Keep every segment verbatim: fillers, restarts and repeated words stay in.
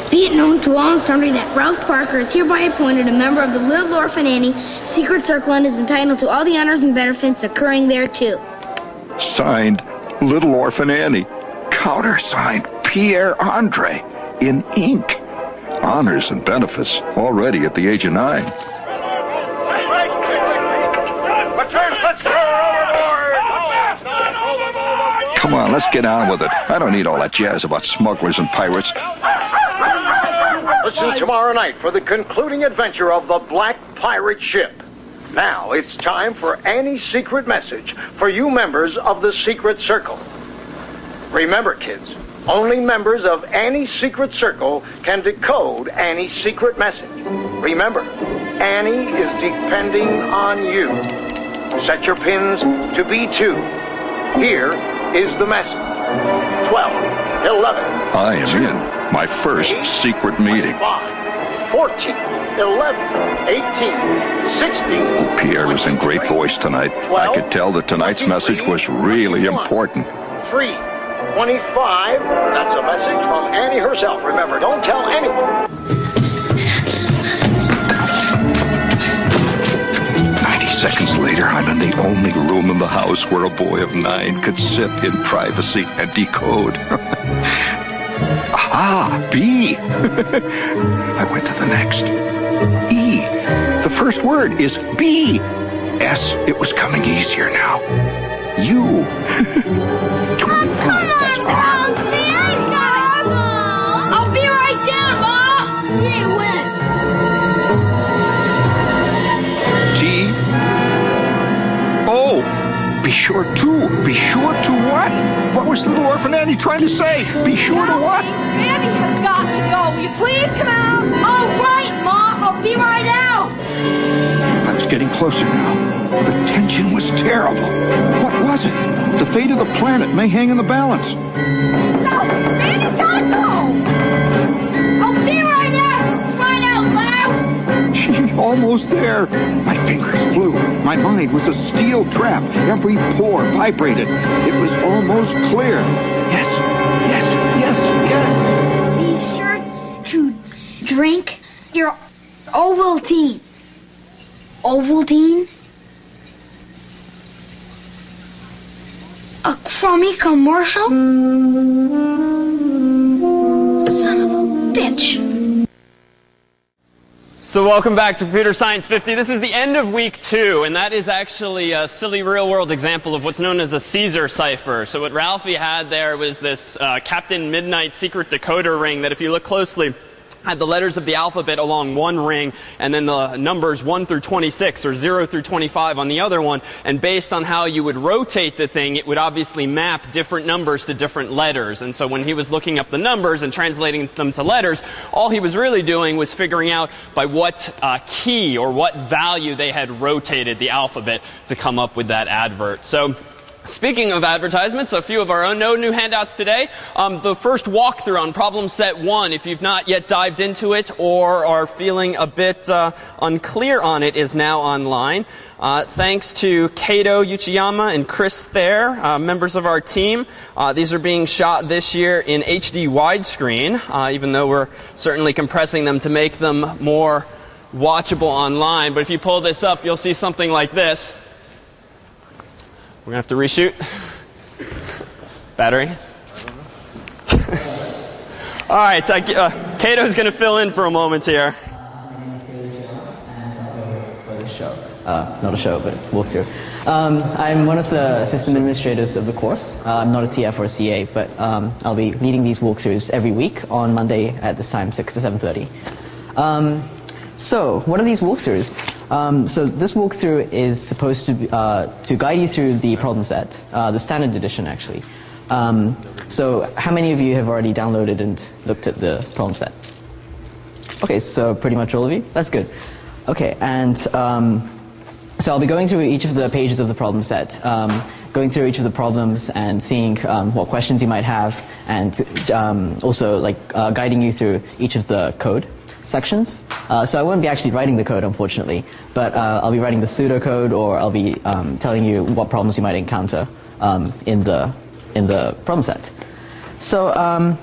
Be it known to all and sundry that Ralph Parker is hereby appointed a member of the Little Orphan Annie Secret Circle and is entitled to all the honors and benefits occurring thereto. Signed, Little Orphan Annie. Countersigned, Pierre Andre, in ink. Honors and benefits already at the age of nine. Come on, let's get on with it. I don't need all that jazz about smugglers and pirates. Listen tomorrow night for the concluding adventure of the Black Pirate Ship. Now it's time for Annie's secret message for you members of the Secret Circle. Remember, kids, only members of Annie's Secret Circle can decode Annie's secret message. Remember, Annie is depending on you. Set your pins to B two. Here is the message. twelve, eleven, I am in my first eight, secret meeting. fourteen, eleven, eighteen, sixteen. Oh, Pierre was in great voice tonight. I could tell that tonight's message was really important. three, twenty-five. That's a message from Annie herself. Remember, don't tell anyone. Ninety seconds later, I'm in the only room in the house where a boy of nine could sit in privacy and decode. Ah, B. I went to the next. E. The first word is B. S. It was coming easier now. U. twenty-five. That's R. I'll be right down, Ma! Gee whiz! T. O. Be sure to. Be sure to what? What was Little Orphan Annie trying to say? Be sure to what? Annie has got to go. Will you please come out? All right, Ma! I'll be right out! I was getting closer now. The tension was terrible. What was it? The fate of the planet may hang in the balance. No! Annie's got to go! I'll be right out! Right out loud! Gee, almost there. My fingers flew. My mind was a steel trap. Every pore vibrated. It was almost clear. Yes, yes, yes, Be sure to drink your Ovaltine. Ovaltine? A crummy commercial? Son of a bitch. So welcome back to Computer Science fifty. This is the end of week two, and that is actually a silly real-world example of what's known as a Caesar cipher. So what Ralphie had there was this uh, Captain Midnight secret decoder ring that, if you look closely, had the letters of the alphabet along one ring and then the numbers one through twenty-six or zero through twenty-five on the other one. And based on how you would rotate the thing, it would obviously map different numbers to different letters. And so when he was looking up the numbers and translating them to letters, all he was really doing was figuring out by what uh, key or what value they had rotated the alphabet to come up with that advert. So speaking of advertisements, a few of our own no new handouts today. Um, the first walkthrough on problem set one, if you've not yet dived into it or are feeling a bit uh, unclear on it, is now online. Uh, thanks to Kato Uchiyama and Chris Thayer, uh, members of our team. Uh, these are being shot this year in H D widescreen, uh, even though we're certainly compressing them to make them more watchable online. But if you pull this up, you'll see something like this. We're going to have to reshoot. Battery. All right, uh, Kato's going to fill in for a moment here. For this show. Uh, not a show, but walkthrough. Um, I'm one of the system administrators of the course. Uh, I'm not a T F or a C A, but um, I'll be leading these walkthroughs every week on Monday at this time, six to seven thirty. Um, so, what are these walkthroughs? Um, so this walkthrough is supposed to be, uh, to guide you through the problem set, uh, the standard edition actually. Um, so how many of you have already downloaded and looked at the problem set? Okay, so pretty much all of you? That's good. Okay, and um, so I'll be going through each of the pages of the problem set, um, going through each of the problems and seeing um, what questions you might have, and um, also like uh, guiding you through each of the code sections. Uh, so I won't be actually writing the code, unfortunately, but uh, I'll be writing the pseudocode, or I'll be um, telling you what problems you might encounter um, in the in the problem set. So um,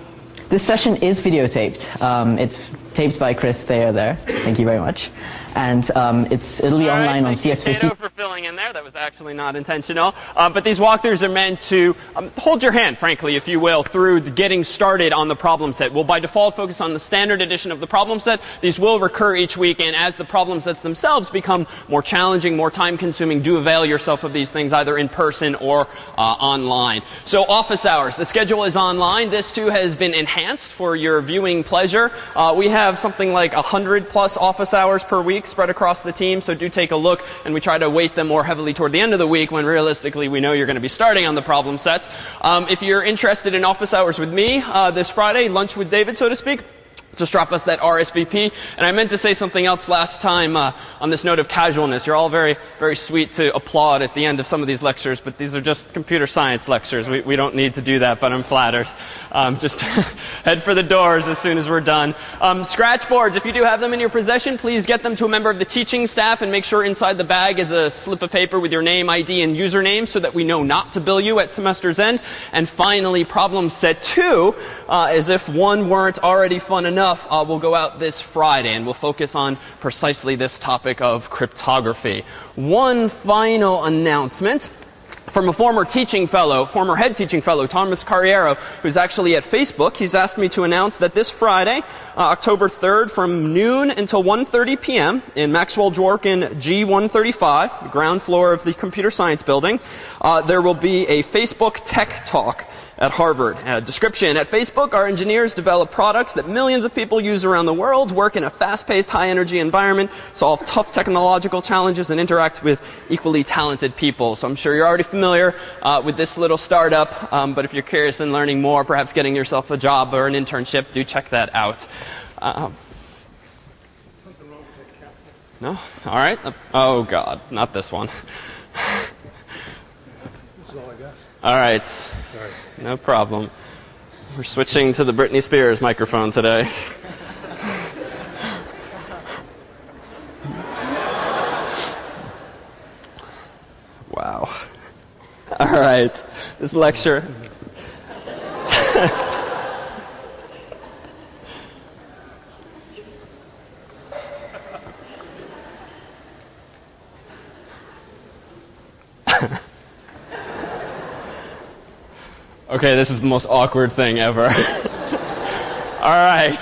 this session is videotaped. Um, it's taped by Chris Thayer there. Thank you very much. And um, it's, it'll be All online right, on C S fifty. For filling in there. That was actually not intentional. Uh, but these walkthroughs are meant to um, hold your hand, frankly, if you will, through the getting started on the problem set. We'll by default focus on the standard edition of the problem set. These will recur each week, and as the problem sets themselves become more challenging, more time-consuming, do avail yourself of these things either in person or uh, online. So office hours. The schedule is online. This, too, has been enhanced for your viewing pleasure. Uh, we have something like one hundred plus office hours per week spread across the team, so do take a look, and we try to weight them more heavily toward the end of the week when realistically we know you're going to be starting on the problem sets. Um, if you're interested in office hours with me uh, this Friday, lunch with David, so to speak, just drop us that R S V P. And I meant to say something else last time uh, on this note of casualness. You're all very, very sweet to applaud at the end of some of these lectures, but these are just computer science lectures. We, we don't need to do that, but I'm flattered. Um, just head for the doors as soon as we're done. Um, scratch boards, if you do have them in your possession, please get them to a member of the teaching staff and make sure inside the bag is a slip of paper with your name, I D, and username so that we know not to bill you at semester's end. And finally, problem set two, uh, as if one weren't already fun enough, Uh, will go out this Friday, and we'll focus on precisely this topic of cryptography. One final announcement from a former teaching fellow, former head teaching fellow, Thomas Carriero, who's actually at Facebook. He's asked me to announce that this Friday, uh, October third, from noon until one thirty p m in Maxwell Dworkin G one thirty-five, the ground floor of the Computer Science Building, uh, there will be a Facebook Tech Talk at Harvard. Uh, description: at Facebook, our engineers develop products that millions of people use around the world, work in a fast-paced, high-energy environment, solve tough technological challenges, and interact with equally talented people. So I'm sure you're already familiar uh, with this little startup, um, but if you're curious in learning more, perhaps getting yourself a job or an internship, do check that out. Um, no? All right. Uh, oh, God. Not this one. This is all I got. All right. Sorry. No problem. We're switching to the Britney Spears microphone today. Wow. All right. This lecture. Okay, this is the most awkward thing ever. All right.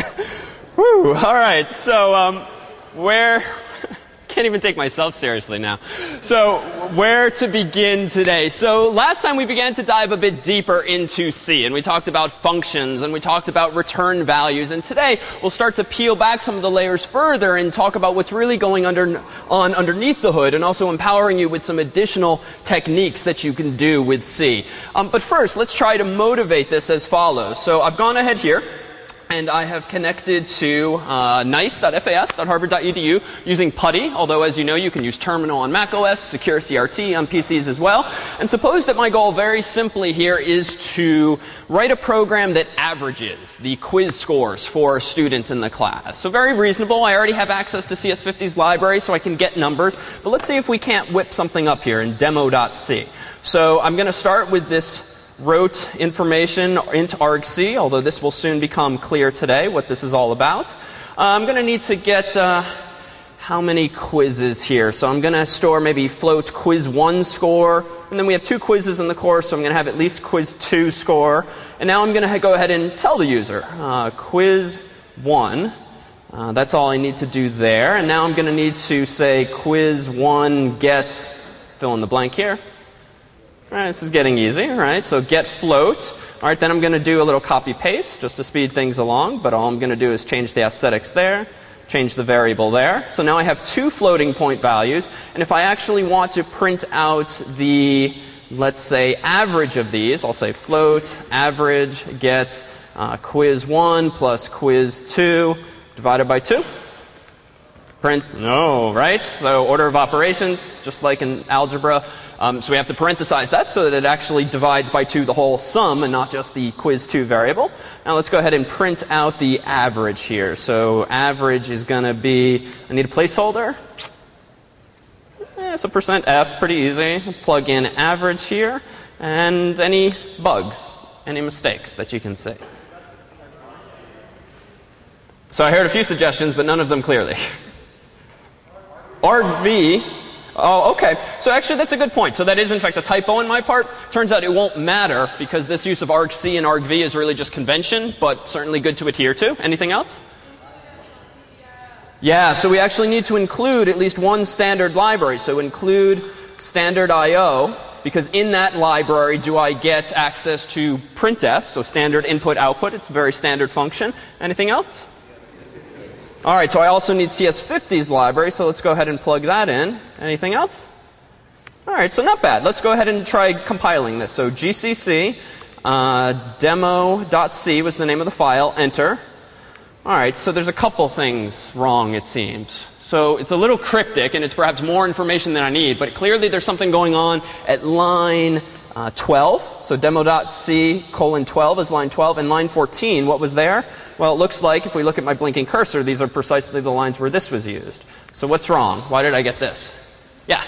Woo. All right. So, um, where... can't even take myself seriously now. So, where to begin today? So, last time we began to dive a bit deeper into C, and we talked about functions, and we talked about return values, and today we'll start to peel back some of the layers further and talk about what's really going under, on underneath the hood, and also empowering you with some additional techniques that you can do with C. Um, but first, let's try to motivate this as follows. So, I've gone ahead here, and I have connected to uh, nice dot F A S dot harvard dot E D U using PuTTY, although as you know you can use Terminal on macOS, Secure C R T on P Cs as well. And suppose that my goal very simply here is to write a program that averages the quiz scores for a student in the class. So very reasonable. I already have access to C S fifty's library so I can get numbers. But let's see if we can't whip something up here in demo dot C. So I'm going to start with this wrote information into argc, although this will soon become clear today what this is all about. Uh, I'm going to need to get uh, how many quizzes here. So I'm going to store maybe float quiz one score, and then we have two quizzes in the course, so I'm going to have at least quiz two score. And now I'm going to go ahead and tell the user, uh, quiz one. Uh, that's all I need to do there. And now I'm going to need to say quiz one gets, fill in the blank here. All right, this is getting easy, all right? So get float. All right, then I'm going to do a little copy paste just to speed things along, but all I'm going to do is change the aesthetics there, change the variable there. So now I have two floating point values, and if I actually want to print out the, let's say, average of these, I'll say float average gets uh, quiz one plus quiz two divided by two. Print, no, right? So order of operations, just like in algebra. Um, so we have to parenthesize that so that it actually divides by two the whole sum and not just the quiz two variable. Now let's go ahead and print out the average here. So average is going to be, I need a placeholder. Yeah, so percent F, pretty easy. Plug in average here and any bugs, any mistakes that you can see. So I heard a few suggestions, but none of them clearly. argv. Oh, okay. So actually, that's a good point. So that is, in fact, a typo on my part. Turns out it won't matter because this use of argc and argv is really just convention, but certainly good to adhere to. Anything else? Yeah, so we actually need to include at least one standard library. So include standard I O, because in that library do I get access to printf, so standard input output. It's a very standard function. Anything else? All right, so I also need C S fifty's library, so let's go ahead and plug that in. Anything else? All right, so not bad. Let's go ahead and try compiling this. So G C C uh, demo.c was the name of the file. Enter. All right, so there's a couple things wrong, it seems. So it's a little cryptic, and it's perhaps more information than I need, but clearly there's something going on at line uh, twelve. So demo.c colon twelve is line twelve, and line fourteen, what was there? Well, it looks like, if we look at my blinking cursor, these are precisely the lines where this was used. So what's wrong? Why did I get this? Yeah?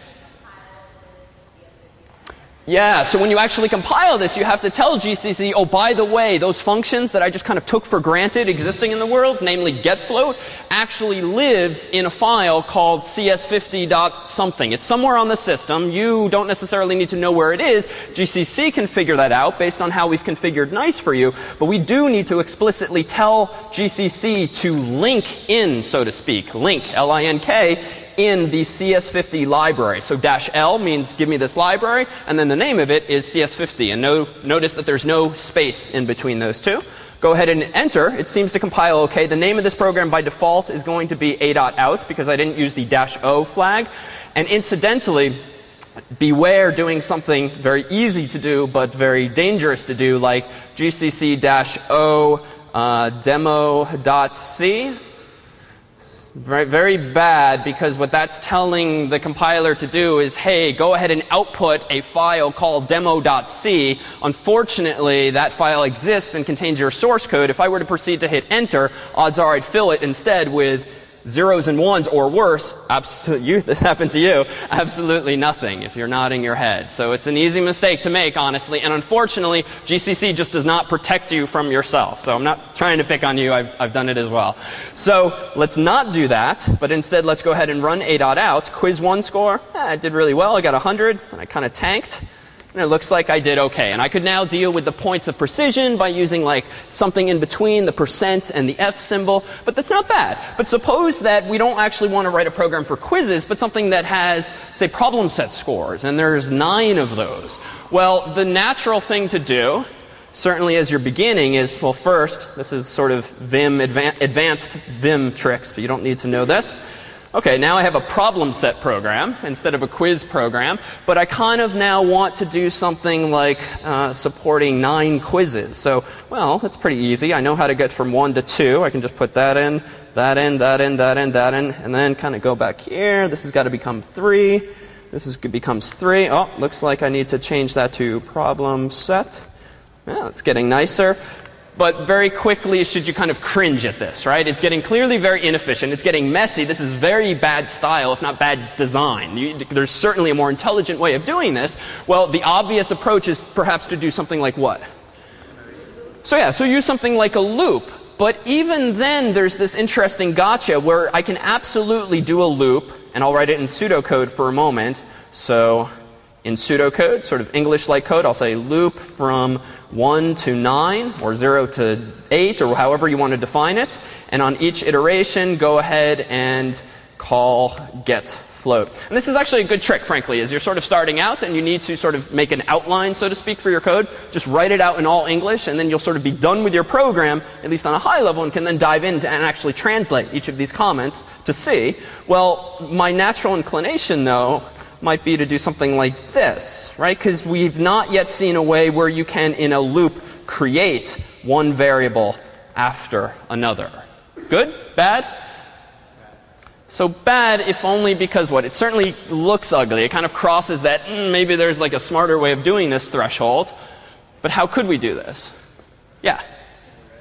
Yeah, so when you actually compile this, you have to tell G C C, oh, by the way, those functions that I just kind of took for granted existing in the world, namely getFloat, actually lives in a file called C S fifty dot something. It's somewhere on the system. You don't necessarily need to know where it is. G C C can figure that out based on how we've configured nice for you. But we do need to explicitly tell G C C to link in, so to speak, link, L I N K, in the C S fifty library. So dash L means give me this library, and then the name of it is C S fifty. And no, notice that there's no space in between those two. Go ahead and enter. It seems to compile okay. The name of this program by default is going to be a.out because I didn't use the dash O flag. And incidentally, beware doing something very easy to do but very dangerous to do, like gcc dash o uh, demo.c. Very, very bad, because what that's telling the compiler to do is, hey, go ahead and output a file called demo.c. Unfortunately, that file exists and contains your source code. If I were to proceed to hit enter, odds are I'd fill it instead with zeros and ones, or worse, absolutely, this happened to you, absolutely nothing if you're nodding your head. So it's an easy mistake to make, honestly, and unfortunately, G C C just does not protect you from yourself. So I'm not trying to pick on you, I've, I've done it as well. So let's not do that, but instead let's go ahead and run a.out. Quiz one score, eh, I did really well, I got one hundred, and I kind of tanked. And it looks like I did okay. And I could now deal with the points of precision by using like something in between the percent and the F symbol. But that's not bad. But suppose that we don't actually want to write a program for quizzes, but something that has, say, problem set scores. And there's nine of those. Well, the natural thing to do, certainly as you're beginning, is, well, first, this is sort of Vim, adva advanced Vim tricks. But you don't need to know this. Okay, now I have a problem set program instead of a quiz program, but I kind of now want to do something like uh, supporting nine quizzes. So, well, that's pretty easy. I know how to get from one to two. I can just put that in, that in, that in, that in, that in, and then kind of go back here. This has got to become three. This is, becomes three. Oh, looks like I need to change that to problem set. Yeah, it's getting nicer. But very quickly should you kind of cringe at this, right? It's getting clearly very inefficient. It's getting messy. This is very bad style, if not bad design. You, there's certainly a more intelligent way of doing this. Well, the obvious approach is perhaps to do something like what? So yeah, so use something like a loop. But even then, there's this interesting gotcha where I can absolutely do a loop, and I'll write it in pseudocode for a moment. So in pseudocode, sort of English-like code, I'll say loop from one to nine, or zero to eight, or however you want to define it. And on each iteration, go ahead and call getFloat. And this is actually a good trick, frankly, as you're sort of starting out and you need to sort of make an outline, so to speak, for your code. Just write it out in all English, and then you'll sort of be done with your program, at least on a high level, and can then dive in and actually translate each of these comments to C. Well, my natural inclination, though, might be to do something like this, right? Because we've not yet seen a way where you can, in a loop, create one variable after another. Good? Bad? So bad, if only because what? It certainly looks ugly. It kind of crosses that, mm, maybe there's like a smarter way of doing this threshold. But how could we do this? Yeah.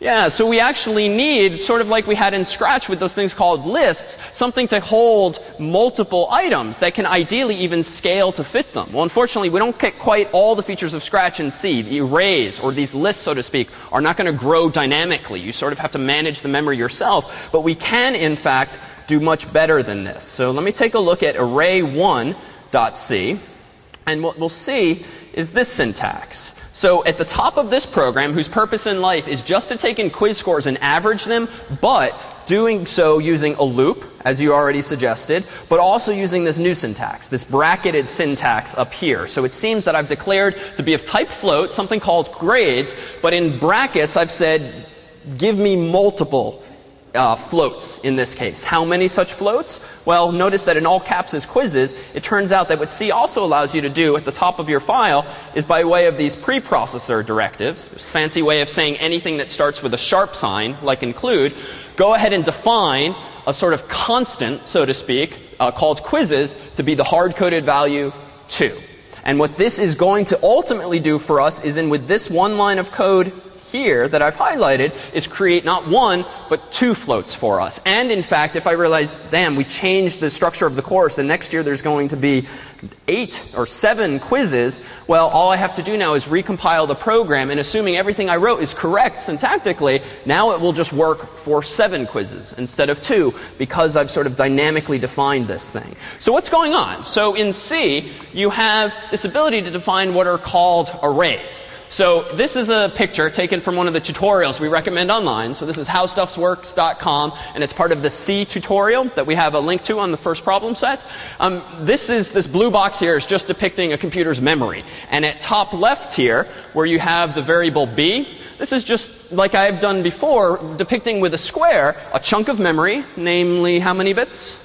Yeah, so we actually need, sort of like we had in Scratch with those things called lists, something to hold multiple items that can ideally even scale to fit them. Well, unfortunately, we don't get quite all the features of Scratch in C. The arrays, or these lists, so to speak, are not going to grow dynamically. You sort of have to manage the memory yourself. But we can, in fact, do much better than this. So let me take a look at array one dot C. And what we'll see is this syntax. So at the top of this program, whose purpose in life is just to take in quiz scores and average them, but doing so using a loop, as you already suggested, but also using this new syntax, this bracketed syntax up here. So it seems that I've declared to be of type float, something called grades, but in brackets I've said, give me multiple Uh, floats in this case. How many such floats? Well, notice that in all caps is quizzes. It turns out that what C also allows you to do at the top of your file is by way of these preprocessor directives. There's a fancy way of saying anything that starts with a sharp sign, like include. Go ahead and define a sort of constant, so to speak, uh, called quizzes to be the hard-coded value two. And what this is going to ultimately do for us is in with this one line of code here that I've highlighted is create not one, but two floats for us. And in fact, if I realize, damn, we changed the structure of the course, and next year there's going to be eight or seven quizzes, well, all I have to do now is recompile the program, and assuming everything I wrote is correct syntactically, now it will just work for seven quizzes instead of two, because I've sort of dynamically defined this thing. So what's going on? So in C, you have this ability to define what are called arrays. So this is a picture taken from one of the tutorials we recommend online. So this is how stuff works dot com, and it's part of the C tutorial that we have a link to on the first problem set. Um, this is this blue box here is just depicting a computer's memory. And at top left here, where you have the variable b, this is just like I've done before, depicting with a square a chunk of memory, namely how many bits?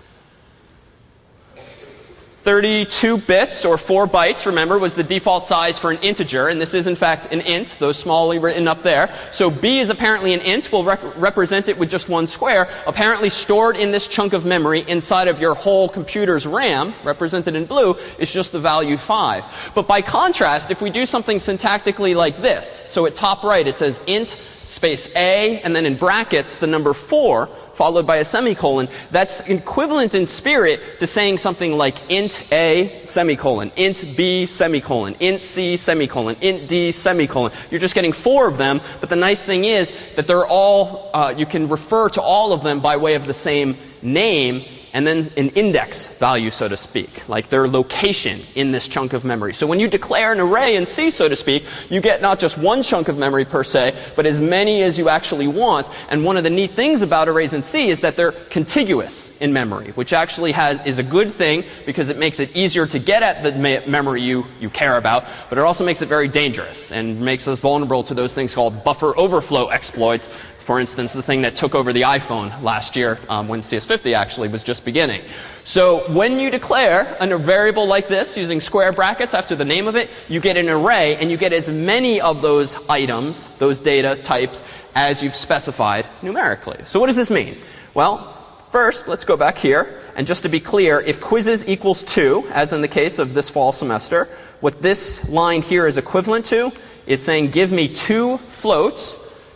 thirty-two bits, or four bytes, remember, was the default size for an integer, and this is in fact an int, though smallly written up there. So b is apparently an int. We'll rec represent it with just one square, apparently stored in this chunk of memory inside of your whole computer's RAM, represented in blue, is just the value five. But by contrast, if we do something syntactically like this, so at top right it says int space a, and then in brackets the number four, followed by a semicolon, that's equivalent in spirit to saying something like int a, semicolon, int b, semicolon, int c, semicolon, int d, semicolon. You're just getting four of them, but the nice thing is that they're all, uh, you can refer to all of them by way of the same name, and then an index value, so to speak, like their location in this chunk of memory. So when you declare an array in C, so to speak, you get not just one chunk of memory per se, but as many as you actually want. And one of the neat things about arrays in C is that they're contiguous in memory, which actually has, is a good thing because it makes it easier to get at the me memory you, you care about, but it also makes it very dangerous and makes us vulnerable to those things called buffer overflow exploits. For instance, the thing that took over the iPhone last year um, when C S fifty actually was just beginning. So when you declare a variable like this using square brackets after the name of it, you get an array, and you get as many of those items, those data types, as you've specified numerically. So what does this mean? Well, first, let's go back here. And just to be clear, if quizzes equals two, as in the case of this fall semester, what this line here is equivalent to is saying give me two floats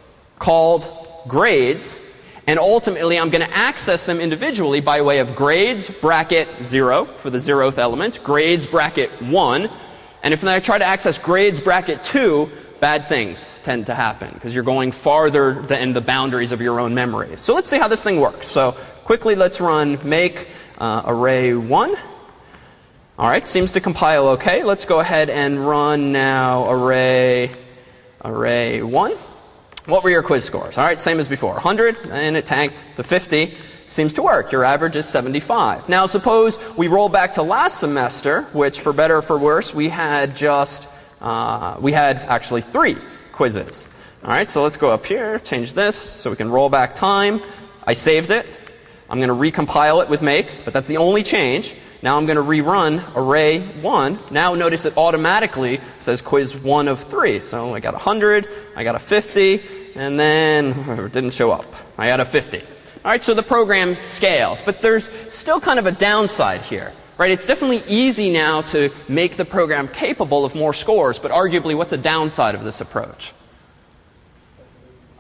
called grades, and ultimately I'm going to access them individually by way of grades bracket zero for the zeroth element, grades bracket one, and if I try to access grades bracket two, bad things tend to happen because you're going farther than the boundaries of your own memory. So let's see how this thing works. So quickly let's run make uh, array one. Alright, seems to compile okay. Let's go ahead and run now array array one. What were your quiz scores? All right, same as before. one hundred, and it tanked to fifty. Seems to work. Your average is seventy-five. Now, suppose we roll back to last semester, which, for better or for worse, we had just, uh, we had actually three quizzes. All right, so let's go up here, change this, so we can roll back time. I saved it. I'm going to recompile it with make, but that's the only change. Now I'm going to rerun array one. Now notice it automatically says quiz one of three. So I got one hundred, I got a fifty, and then it didn't show up. I got a fifty. All right, so the program scales. But there's still kind of a downside here. Right? It's definitely easy now to make the program capable of more scores, but arguably what's a downside of this approach?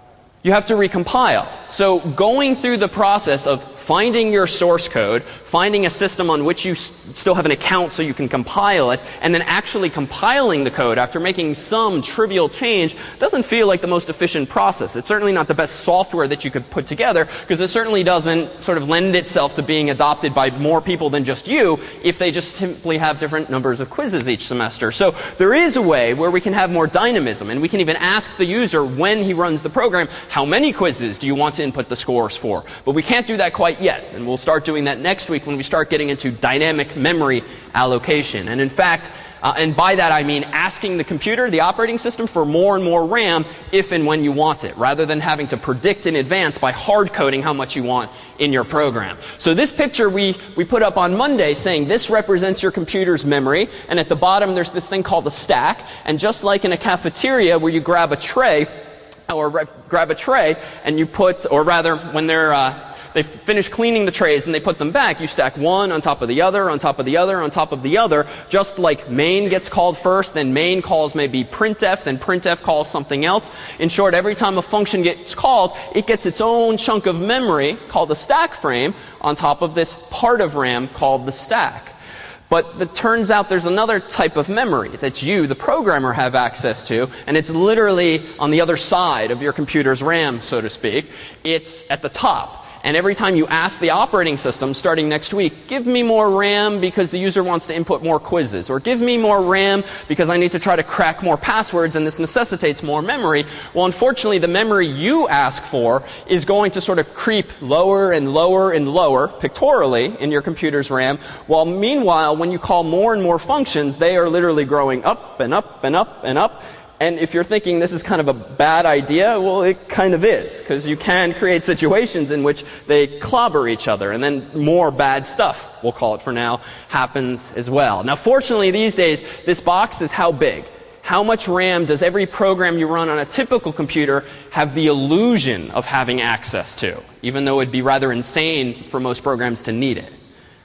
you have to recompile. So going through the process of finding your source code, finding a system on which you s still have an account so you can compile it, and then actually compiling the code after making some trivial change doesn't feel like the most efficient process. It's certainly not the best software that you could put together, because it certainly doesn't sort of lend itself to being adopted by more people than just you if they just simply have different numbers of quizzes each semester. So there is a way where we can have more dynamism, and we can even ask the user when he runs the program, how many quizzes do you want to input the scores for? But we can't do that quite yet, and we'll start doing that next week when we start getting into dynamic memory allocation. And in fact, uh, and by that I mean asking the computer, the operating system, for more and more RAM if and when you want it, rather than having to predict in advance by hard coding how much you want in your program. So this picture we, we put up on Monday saying this represents your computer's memory, and at the bottom there's this thing called a stack, and just like in a cafeteria where you grab a tray, or grab a tray and you put, or rather when they're uh, they've finished cleaning the trays and they put them back, you stack one on top of the other, on top of the other, on top of the other, just like main gets called first, then main calls maybe printf, then printf calls something else. In short, every time a function gets called, it gets its own chunk of memory called the stack frame on top of this part of RAM called the stack. But it turns out there's another type of memory that you, the programmer, have access to, and it's literally on the other side of your computer's RAM, so to speak. It's at the top. And every time you ask the operating system, starting next week, give me more RAM because the user wants to input more quizzes, or give me more RAM because I need to try to crack more passwords and this necessitates more memory, well, unfortunately, the memory you ask for is going to sort of creep lower and lower and lower, pictorially, in your computer's RAM, while meanwhile, when you call more and more functions, they are literally growing up and up and up and up. And if you're thinking this is kind of a bad idea, well, it kind of is, because you can create situations in which they clobber each other, and then more bad stuff, we'll call it for now, happens as well. Now, fortunately, these days, this box is how big? How much RAM does every program you run on a typical computer have the illusion of having access to, even though it'd be rather insane for most programs to need it?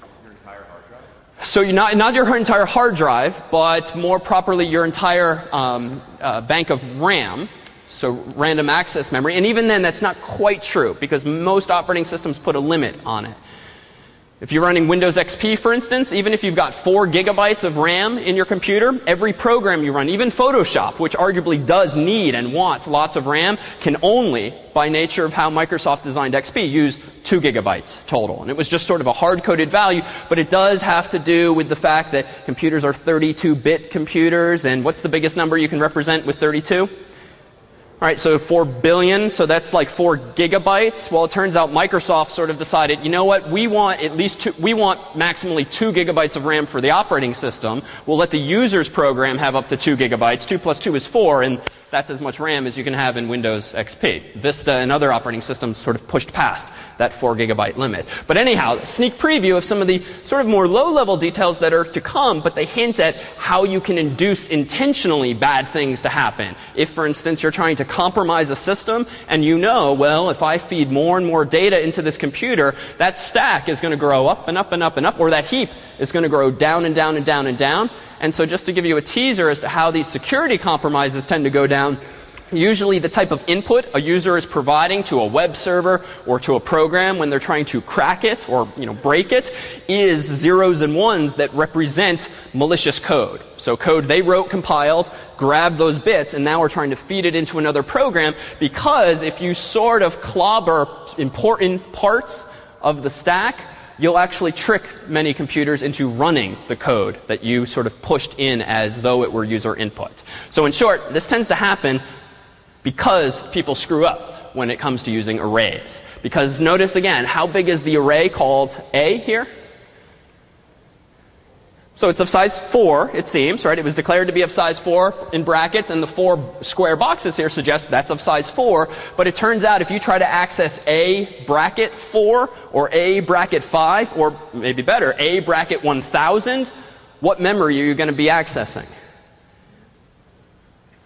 So you're not, not your entire hard drive, but more properly your entire um, uh, bank of RAM, so random access memory. And even then, that's not quite true, because most operating systems put a limit on it. If you're running Windows X P, for instance, even if you've got four gigabytes of RAM in your computer, every program you run, even Photoshop, which arguably does need and want lots of RAM, can only, by nature of how Microsoft designed X P, use two gigabytes total. And it was just sort of a hard-coded value, but it does have to do with the fact that computers are thirty-two bit computers, and what's the biggest number you can represent with thirty-two? All right, so four billion, so that's like four gigabytes. Well, it turns out Microsoft sort of decided, you know what, we want at least two, we want maximally two gigabytes of RAM for the operating system. We'll let the user's program have up to two gigabytes. Two plus two is four, and that's as much RAM as you can have in Windows X P. Vista and other operating systems sort of pushed past that four gigabyte limit. But anyhow, a sneak preview of some of the sort of more low-level details that are to come, but they hint at how you can induce intentionally bad things to happen. If, for instance, you're trying to compromise a system, and you know, well, if I feed more and more data into this computer, that stack is going to grow up and up and up and up, or that heap is going to grow down and down and down and down. And so just to give you a teaser as to how these security compromises tend to go down, usually the type of input a user is providing to a web server or to a program when they're trying to crack it or, you know, break it is zeros and ones that represent malicious code. So code they wrote, compiled, grabbed those bits, and now we're trying to feed it into another program, because if you sort of clobber important parts of the stack, you'll actually trick many computers into running the code that you sort of pushed in as though it were user input. So in short, this tends to happen because people screw up when it comes to using arrays. Because notice again, how big is the array called A here? So it's of size four, it seems, right? It was declared to be of size four in brackets, and the four square boxes here suggest that's of size four. But it turns out if you try to access A bracket four, or A bracket five, or maybe better, A bracket one thousand, what memory are you going to be accessing?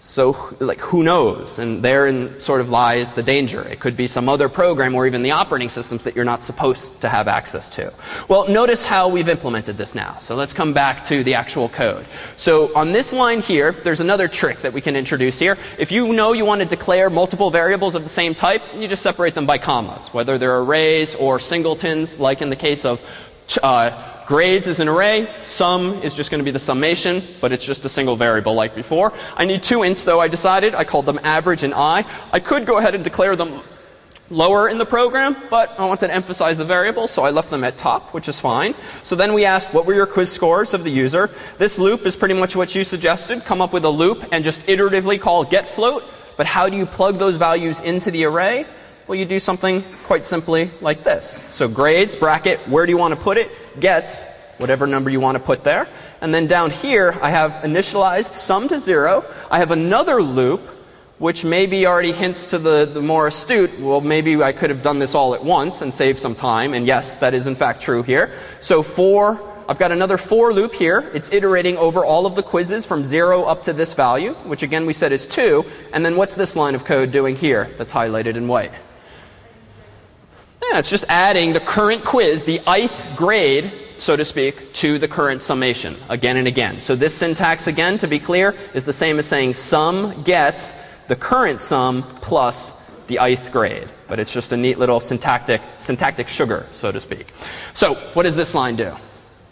So, like, who knows? And therein sort of lies the danger. It could be some other program or even the operating systems that you're not supposed to have access to. Well, notice how we've implemented this now. So let's come back to the actual code. So on this line here, there's another trick that we can introduce here. If you know you want to declare multiple variables of the same type, you just separate them by commas, whether they're arrays or singletons, like in the case of uh, grades is an array, sum is just going to be the summation, but it's just a single variable like before. I need two ints though, I decided. I called them average and I. I could go ahead and declare them lower in the program, but I wanted to emphasize the variable, so I left them at top, which is fine. So then we asked, what were your quiz scores of the user? This loop is pretty much what you suggested. Come up with a loop and just iteratively call getFloat. But how do you plug those values into the array? Well, you do something quite simply like this. So grades, bracket, where do you want to put it? Gets whatever number you want to put there. And then down here, I have initialized sum to zero. I have another loop, which maybe already hints to the, the more astute, well, maybe I could have done this all at once and saved some time. And yes, that is in fact true here. So for, I've got another for loop here. It's iterating over all of the quizzes from zero up to this value, which again we said is two. And then what's this line of code doing here that's highlighted in white? Yeah, it's just adding the current quiz, the ith grade, so to speak, to the current summation again and again. So this syntax, again, to be clear, is the same as saying sum gets the current sum plus the ith grade. But it's just a neat little syntactic, syntactic sugar, so to speak. So what does this line do?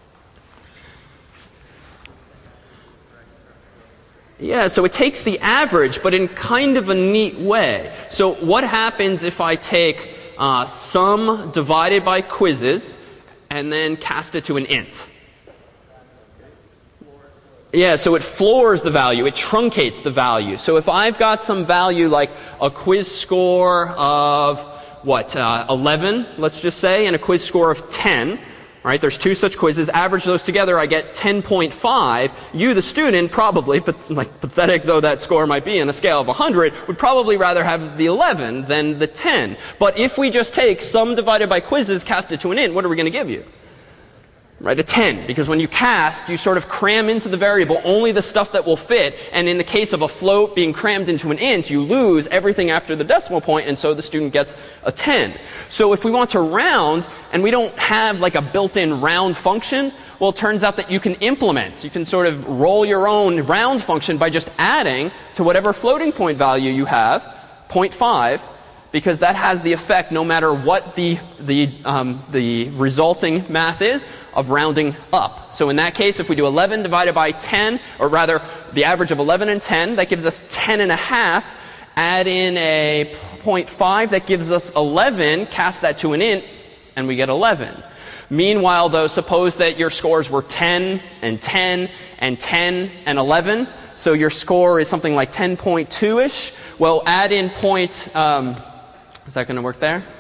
Yeah, so it takes the average, but in kind of a neat way. So what happens if I take Uh, sum divided by quizzes, and then cast it to an int? Yeah, so it floors the value. It truncates the value. So if I've got some value like a quiz score of, what, uh, eleven, let's just say, and a quiz score of ten, right? There's two such quizzes. Average those together, I get ten point five. You, the student, probably, but like pathetic though that score might be on a scale of one hundred, would probably rather have the eleven than the ten. But if we just take sum divided by quizzes, cast it to an int, what are we going to give you? Right, a ten, because when you cast, you sort of cram into the variable only the stuff that will fit, and in the case of a float being crammed into an int, you lose everything after the decimal point, and so the student gets a ten. So if we want to round, and we don't have like a built-in round function, well, it turns out that you can implement, you can sort of roll your own round function by just adding to whatever floating point value you have, zero point five, because that has the effect, no matter what the, the, um, the resulting math is, of rounding up. So in that case, if we do eleven divided by ten, or rather the average of eleven and ten, that gives us ten and a half. Add in a zero point five, that gives us eleven. Cast that to an int, and we get eleven. Meanwhile, though, suppose that your scores were ten and ten and ten and eleven. So your score is something like ten point two-ish. Well, add in point, um, is that going to work there?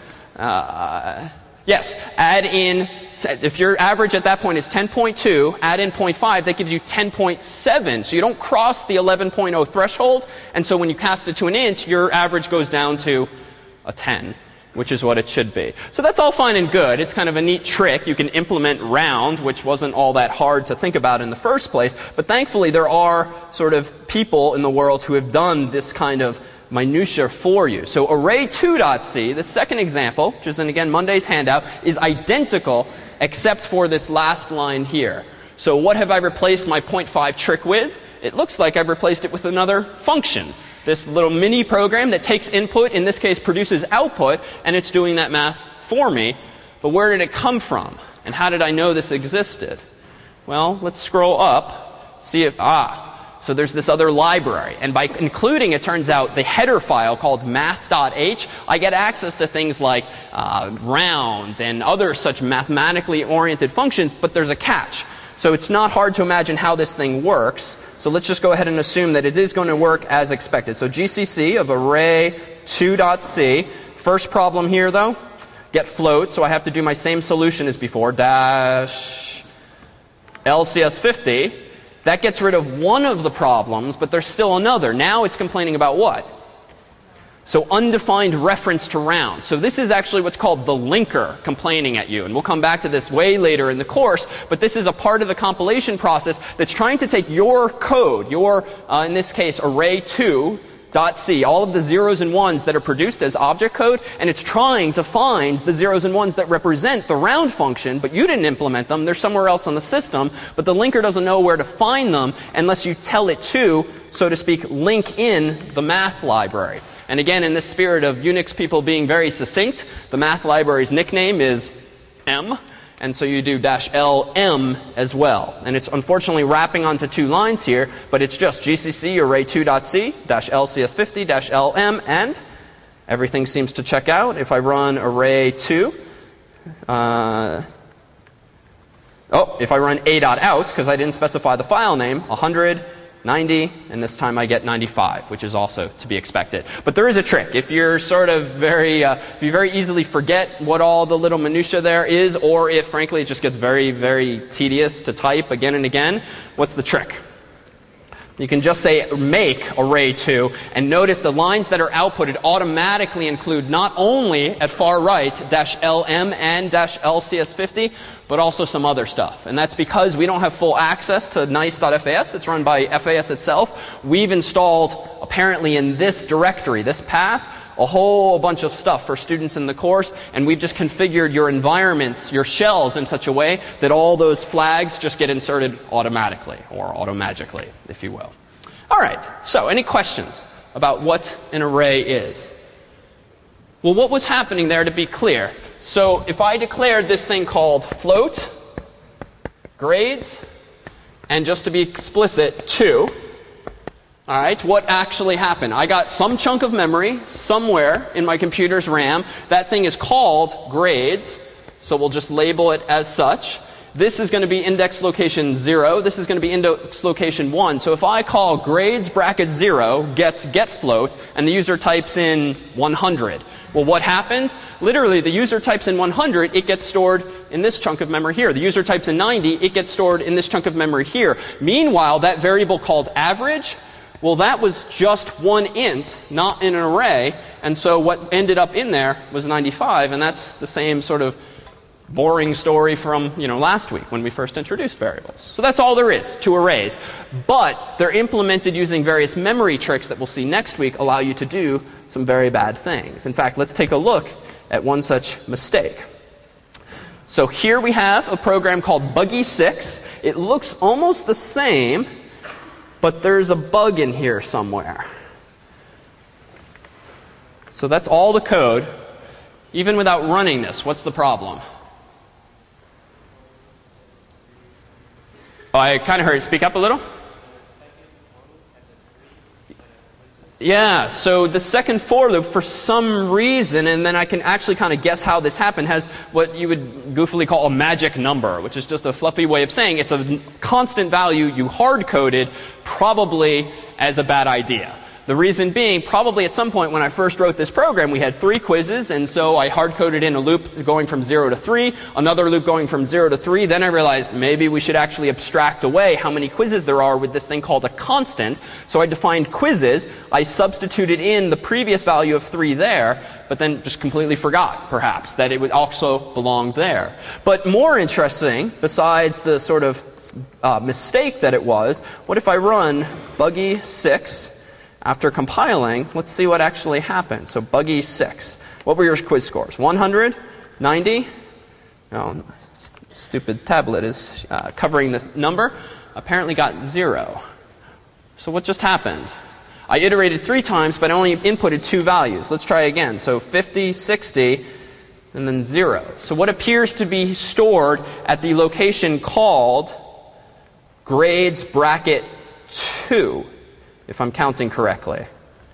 Uh, yes, add in, if your average at that point is ten point two, add in zero point five, that gives you ten point seven. So you don't cross the eleven point oh threshold, and so when you cast it to an int, your average goes down to a ten, which is what it should be. So that's all fine and good. It's kind of a neat trick. You can implement round, which wasn't all that hard to think about in the first place, but thankfully there are sort of people in the world who have done this kind of minutia for you. So array two dot c, the second example, which is in, again, Monday's handout, is identical except for this last line here. So what have I replaced my zero point five trick with? It looks like I've replaced it with another function. This little mini program that takes input, in this case produces output, and it's doing that math for me. But where did it come from? And how did I know this existed? Well, let's scroll up, see if, ah, so there's this other library. And by including, it turns out, the header file called math.h, I get access to things like uh, round and other such mathematically oriented functions, but there's a catch. So it's not hard to imagine how this thing works. So let's just go ahead and assume that it is going to work as expected. So G C C of array two dot c. First problem here, though, get float. So I have to do my same solution as before, dash L C S fifty. That gets rid of one of the problems, but there's still another. Now it's complaining about what? So undefined reference to round. So this is actually what's called the linker complaining at you. And we'll come back to this way later in the course, but this is a part of the compilation process that's trying to take your code, your, uh, in this case, array two dot c, all of the zeros and ones that are produced as object code, and it's trying to find the zeros and ones that represent the round function, but you didn't implement them. They're somewhere else on the system, but the linker doesn't know where to find them unless you tell it to, so to speak, link in the math library. And again, in the spirit of Unix people being very succinct, the math library's nickname is M, and so you do dash L M as well. And it's unfortunately wrapping onto two lines here, but it's just G C C array two dot c dash L C S fifty dash L M, and everything seems to check out. If I run array two, uh, oh, if I run a.out, because I didn't specify the file name, one hundred, ninety, and this time I get ninety-five, which is also to be expected. But there is a trick. If you're sort of very, uh, if you very easily forget what all the little minutia there is, or if, frankly, it just gets very, very tedious to type again and again, what's the trick? You can just say make array two, and notice the lines that are outputted automatically include not only at far right dash L M and dash L C S fifty, but also some other stuff. And that's because we don't have full access to nice dot F A S. It's run by F A S itself. We've installed, apparently in this directory, this path, a whole bunch of stuff for students in the course, and we've just configured your environments, your shells, in such a way that all those flags just get inserted automatically, or automagically, if you will. All right, so any questions about what an array is? Well, what was happening there, to be clear? So if I declared this thing called float, grades, and just to be explicit, two, all right, what actually happened? I got some chunk of memory somewhere in my computer's RAM. That thing is called grades, so we'll just label it as such. This is going to be index location zero. This is going to be index location one. So if I call grades bracket zero gets get float, and the user types in one hundred. Well, what happened? Literally, the user types in one hundred, it gets stored in this chunk of memory here. The user types in ninety, it gets stored in this chunk of memory here. Meanwhile, that variable called average, well, that was just one int, not in an array, and so what ended up in there was ninety-five, and that's the same sort of boring story from, you know, last week when we first introduced variables. So that's all there is to arrays. But they're implemented using various memory tricks that we'll see next week allow you to do some very bad things. In fact, let's take a look at one such mistake. So here we have a program called Buggy six. It looks almost the same, but there's a bug in here somewhere. So that's all the code. Even without running this, what's the problem? Oh, I kind of heard it. Speak up a little. Yeah, so the second for loop, for some reason, and then I can actually kind of guess how this happened, has what you would goofily call a magic number, which is just a fluffy way of saying it's a constant value you hard-coded, probably as a bad idea. The reason being, probably at some point when I first wrote this program, we had three quizzes, and so I hard-coded in a loop going from zero to three, another loop going from zero to three. Then I realized maybe we should actually abstract away how many quizzes there are with this thing called a constant. So I defined quizzes. I substituted in the previous value of three there, but then just completely forgot, perhaps, that it would also belong there. But more interesting, besides the sort of uh, mistake that it was, what if I run Buggy six after compiling? Let's see what actually happened. So Buggy six. What were your quiz scores? one hundred? ninety? No, st stupid tablet is uh, covering the number. Apparently got zero. So what just happened? I iterated three times, but I only inputted two values. Let's try again. So fifty, sixty, and then zero. So what appears to be stored at the location called grades bracket two, if I'm counting correctly.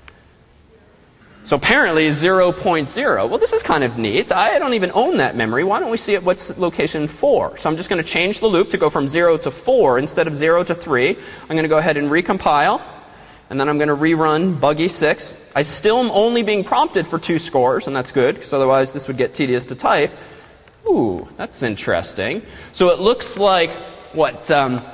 So apparently zero point zero. Well, this is kind of neat. I don't even own that memory. Why don't we see at what's location four? So I'm just going to change the loop to go from zero to four instead of zero to three. I'm going to go ahead and recompile, and then I'm going to rerun Buggy six. I still am only being prompted for two scores, and that's good, because otherwise this would get tedious to type. Ooh, that's interesting. So it looks like what um,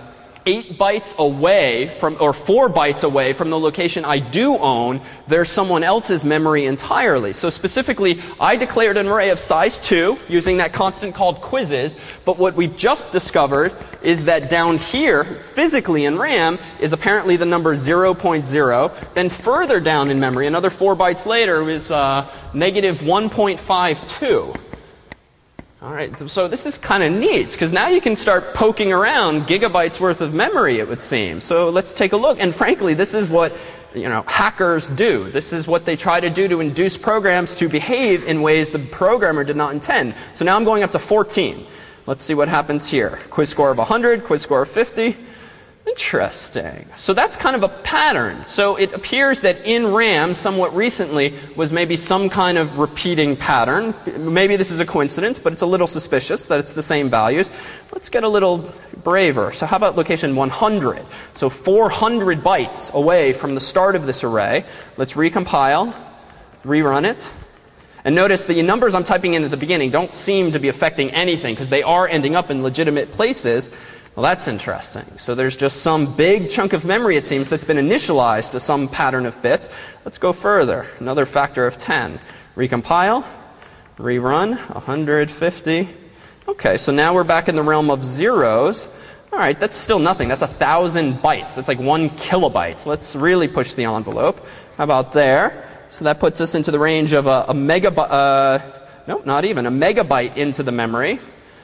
eight bytes away from, or four bytes away from the location I do own, there's someone else's memory entirely. So specifically, I declared an array of size two using that constant called quizzes, but what we've just discovered is that down here, physically in RAM, is apparently the number zero point zero. Then further down in memory, another four bytes later, is uh, negative one point five two. All right, so this is kind of neat, because now you can start poking around gigabytes worth of memory, it would seem. So let's take a look. And frankly, this is what, you know, hackers do. This is what they try to do to induce programs to behave in ways the programmer did not intend. So now I'm going up to fourteen. Let's see what happens here. Quiz score of one hundred, quiz score of fifty. Interesting. So that's kind of a pattern. So it appears that in RAM, somewhat recently, was maybe some kind of repeating pattern. Maybe this is a coincidence, but it's a little suspicious that it's the same values. Let's get a little braver. So how about location one hundred? So four hundred bytes away from the start of this array. Let's recompile, rerun it. And notice the numbers I'm typing in at the beginning don't seem to be affecting anything, because they are ending up in legitimate places. Well, that's interesting. So there's just some big chunk of memory, it seems, that's been initialized to some pattern of bits. Let's go further. Another factor of ten. Recompile, rerun, one hundred fifty. Okay, so now we're back in the realm of zeros. All right, that's still nothing. That's a thousand bytes. That's like one kilobyte. Let's really push the envelope. How about there? So that puts us into the range of a, a megabyte. Uh, nope, not even. A megabyte into the memory.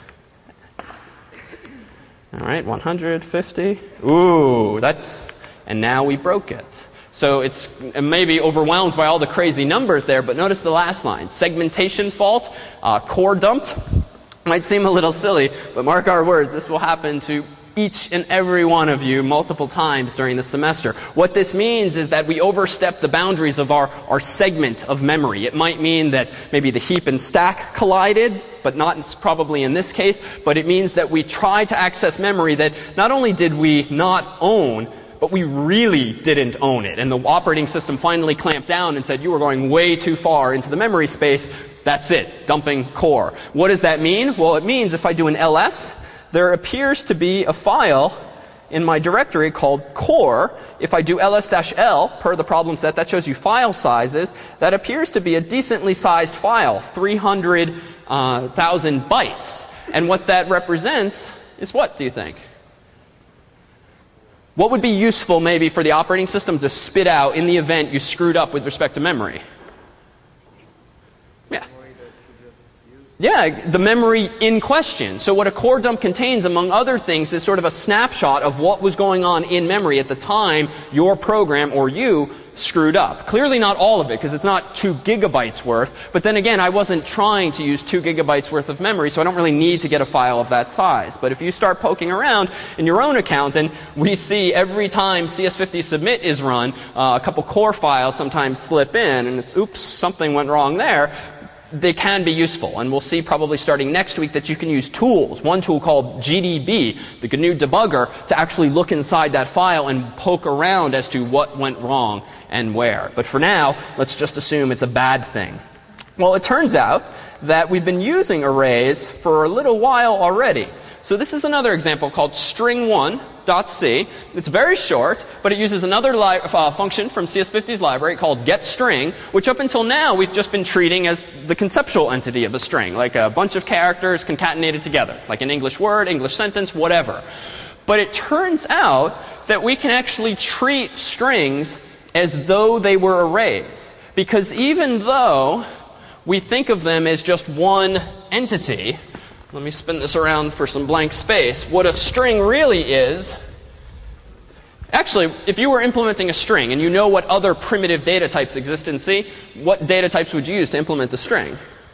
All right, one hundred fifty. Ooh, that's, and now we broke it. So it's it may be overwhelmed by all the crazy numbers there, but notice the last line. Segmentation fault, uh, core dumped. Might seem a little silly, but mark our words, this will happen to each and every one of you multiple times during the semester. What this means is that we overstep the boundaries of our, our segment of memory. It might mean that maybe the heap and stack collided, but not probably in this case, but it means that we try to access memory that not only did we not own, but we really didn't own it. And the operating system finally clamped down and said, you were going way too far into the memory space. That's it, dumping core. What does that mean? Well, it means if I do an L S, there appears to be a file in my directory called core. If I do ls-l per the problem set, that shows you file sizes. That appears to be a decently sized file, three hundred thousand bytes. And what that represents is what, do you think? What would be useful maybe for the operating system to spit out in the event you screwed up with respect to memory? Yeah. Yeah, the memory in question. So what a core dump contains, among other things, is sort of a snapshot of what was going on in memory at the time your program or you screwed up. Clearly not all of it, because it's not two gigabytes worth. But then again, I wasn't trying to use two gigabytes worth of memory, so I don't really need to get a file of that size. But if you start poking around in your own account, and we see every time C S fifty submit is run, uh, a couple core files sometimes slip in, and it's, oops, something went wrong there. They can be useful, and we'll see probably starting next week that you can use tools. One tool called G D B, the G N U debugger, to actually look inside that file and poke around as to what went wrong and where. But for now, let's just assume it's a bad thing. Well, it turns out that we've been using arrays for a little while already. So this is another example called string one dot c. It's very short, but it uses another li uh, function from C S fifty's library called getString, which up until now we've just been treating as the conceptual entity of a string, like a bunch of characters concatenated together, like an English word, English sentence, whatever. But it turns out that we can actually treat strings as though they were arrays. Because even though we think of them as just one entity, let me spin this around for some blank space. What a string really is, actually, if you were implementing a string and you know what other primitive data types exist in C, what data types would you use to implement the string?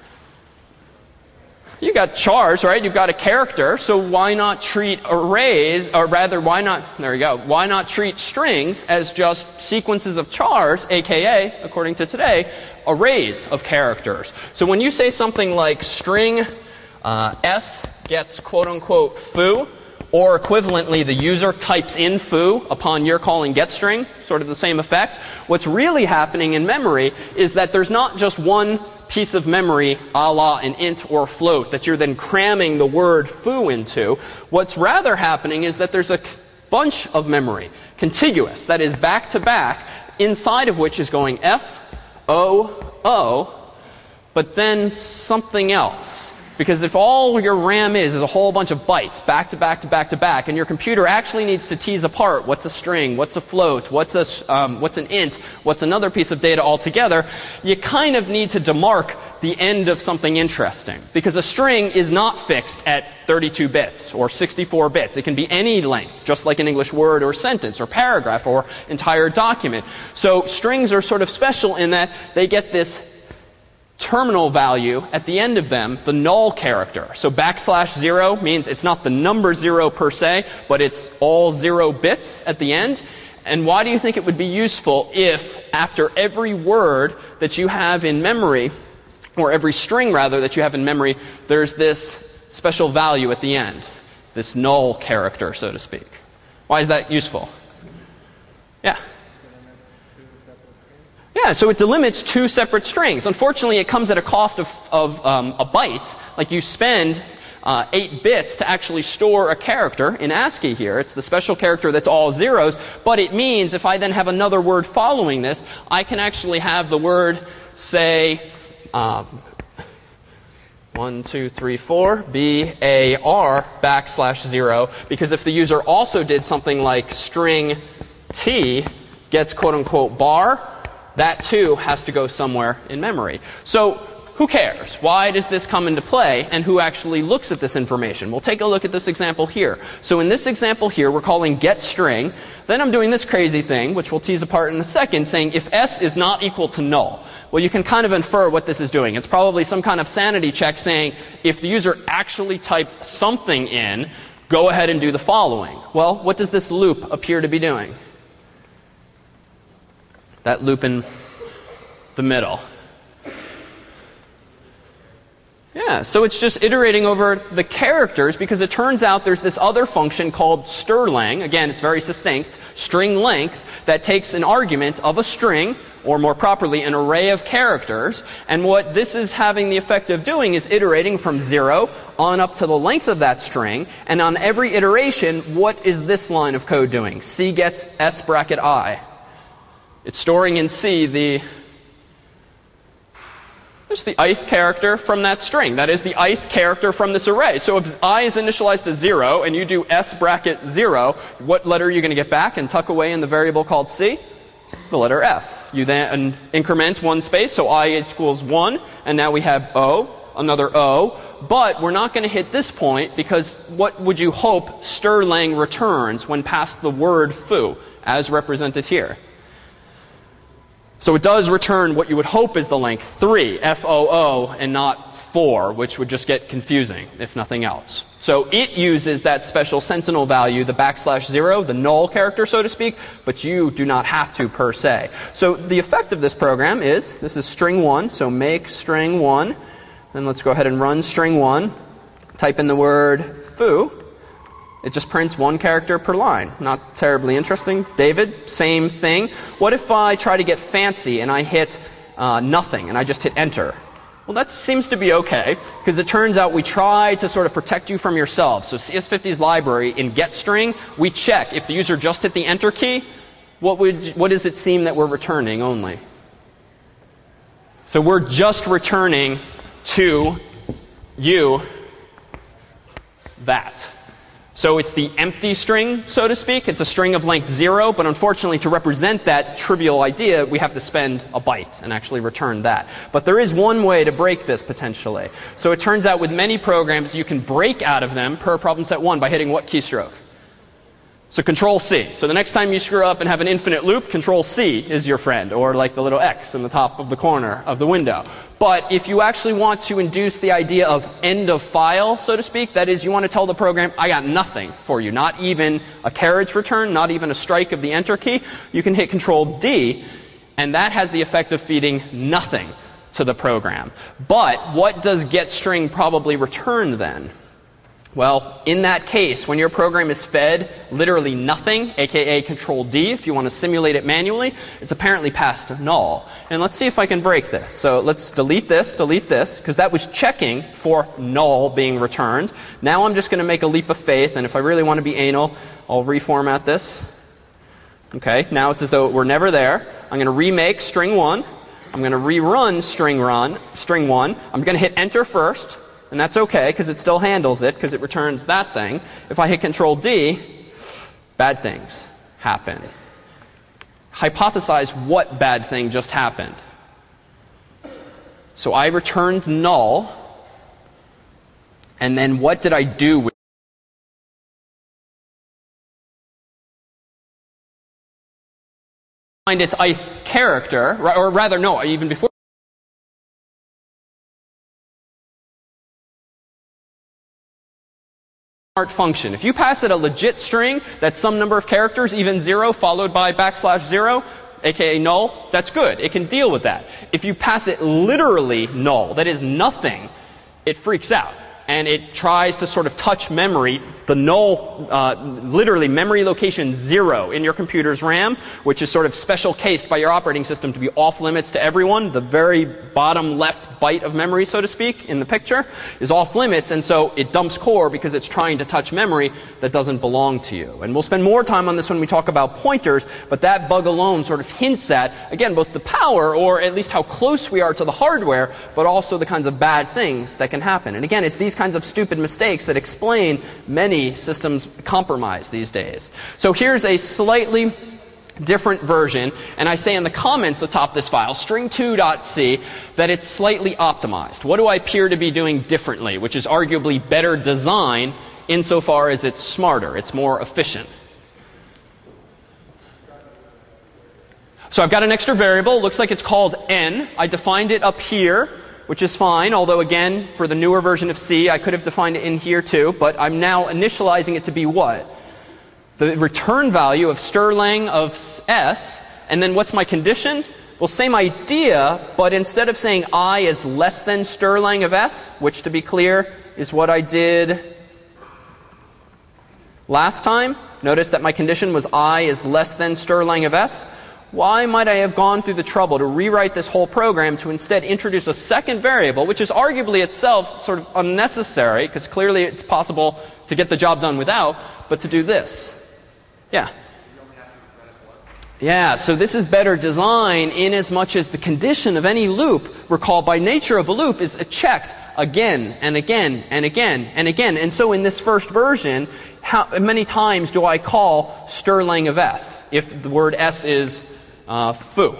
You got chars, right? You've got a character, so why not treat arrays, or rather, why not, there we go, why not treat strings as just sequences of chars, aka, according to today, arrays of characters. So when you say something like string uh, s gets quote-unquote foo, or equivalently the user types in foo upon your calling getString, sort of the same effect, what's really happening in memory is that there's not just one piece of memory, a la an int or float, that you're then cramming the word foo into. What's rather happening is that there's a bunch of memory, contiguous, that is back to back, inside of which is going F, O, O, but then something else. Because if all your RAM is is a whole bunch of bytes, back to back to back to back, and your computer actually needs to tease apart what's a string, what's a float, what's a um, what's an int, what's another piece of data altogether, you kind of need to demark the end of something interesting. Because a string is not fixed at thirty-two bits or sixty-four bits. It can be any length, just like an English word or sentence or paragraph or entire document. So strings are sort of special in that they get this terminal value at the end of them, the null character. So backslash zero means it's not the number zero per se, but it's all zero bits at the end. And why do you think it would be useful if after every word that you have in memory, or every string rather that you have in memory, there's this special value at the end, this null character, so to speak? Why is that useful? Yeah. Yeah, so it delimits two separate strings. Unfortunately, it comes at a cost of, of um, a byte. Like you spend uh, eight bits to actually store a character in ASCII here. It's the special character that's all zeros. But it means if I then have another word following this, I can actually have the word, say, um, one, two, three, four, B, A, R, backslash zero. Because if the user also did something like string T gets quote-unquote bar, that too has to go somewhere in memory. So who cares? Why does this come into play, and who actually looks at this information? We'll take a look at this example here. So in this example here, we're calling getString. Then I'm doing this crazy thing, which we'll tease apart in a second, saying if S is not equal to null. Well, you can kind of infer what this is doing. It's probably some kind of sanity check saying if the user actually typed something in, go ahead and do the following. Well, what does this loop appear to be doing? That loop in the middle. Yeah, so it's just iterating over the characters because it turns out there's this other function called strlang. Again, it's very succinct. String length that takes an argument of a string, or more properly, an array of characters. And what this is having the effect of doing is iterating from zero on up to the length of that string. And on every iteration, what is this line of code doing? C gets S bracket I. It's storing in C the, just the ith character from that string. That is the ith character from this array. So if I is initialized to zero and you do S bracket zero, what letter are you going to get back and tuck away in the variable called C? The letter F. You then increment one space, so I equals one, and now we have O, another O. But we're not going to hit this point because what would you hope strlang returns when past the word foo, as represented here? So it does return what you would hope is the length three, F O O, and not four, which would just get confusing, if nothing else. So it uses that special sentinel value, the backslash zero, the null character, so to speak, but you do not have to per se. So the effect of this program is, this is string one, so make string one, then let's go ahead and run string one, type in the word foo. It just prints one character per line. Not terribly interesting. David, same thing. What if I try to get fancy and I hit uh, nothing and I just hit enter? Well, that seems to be okay, because it turns out we try to sort of protect you from yourself. So C S fifty's library in getString, we check if the user just hit the enter key, what would what does it seem that we're returning only? So we're just returning to you that. So it's the empty string, so to speak. It's a string of length zero, but unfortunately to represent that trivial idea, we have to spend a byte and actually return that. But there is one way to break this potentially. So it turns out with many programs, you can break out of them per problem set one by hitting what keystroke? So control C. So the next time you screw up and have an infinite loop, control C is your friend, or like the little X in the top of the corner of the window. But if you actually want to induce the idea of end of file, so to speak, that is, you want to tell the program, I got nothing for you, not even a carriage return, not even a strike of the enter key, you can hit control D, and that has the effect of feeding nothing to the program. But what does getString probably return then? Well, in that case, when your program is fed literally nothing, aka control D, if you want to simulate it manually, it's apparently passed null. And let's see if I can break this. So let's delete this, delete this, because that was checking for null being returned. Now I'm just going to make a leap of faith, and if I really want to be anal, I'll reformat this. Okay, now it's as though it were never there. I'm going to remake string one. I'm going to rerun string run, string one. I'm going to hit enter first. And that's okay, because it still handles it, because it returns that thing. If I hit control D, bad things happen. Hypothesize what bad thing just happened. So I returned null, and then what did I do with find its ith character, or rather, no, even before function. If you pass it a legit string that's some number of characters, even zero followed by backslash zero, aka null, that's good. It can deal with that. If you pass it literally null, that is nothing, it freaks out. And it tries to sort of touch memory, the null, uh, literally memory location zero in your computer's RAM, which is sort of special cased by your operating system to be off limits to everyone. The very bottom left byte of memory, so to speak, in the picture is off limits, and so it dumps core because it's trying to touch memory that doesn't belong to you. And we'll spend more time on this when we talk about pointers, but that bug alone sort of hints at, again, both the power, or at least how close we are to the hardware, but also the kinds of bad things that can happen. And again, it's these kinds of stupid mistakes that explain many systems compromise these days. So here's a slightly different version, and I say in the comments atop this file, string two dot c, that it's slightly optimized. What do I appear to be doing differently, which is arguably better design insofar as it's smarter, it's more efficient? So I've got an extra variable, looks like it's called n. I defined it up here, which is fine, although again, for the newer version of C, I could have defined it in here too, but I'm now initializing it to be what? The return value of strlen of S, and then what's my condition? Well, same idea, but instead of saying I is less than strlen of S, which to be clear is what I did last time, notice that my condition was I is less than strlen of S. Why might I have gone through the trouble to rewrite this whole program to instead introduce a second variable, which is arguably itself sort of unnecessary, because clearly it's possible to get the job done without, but to do this? Yeah. Yeah, so this is better design in as much as the condition of any loop, recall by nature of a loop, is checked again and again and again and again. And so in this first version, how many times do I call strlen of S if the word S is uh, foo?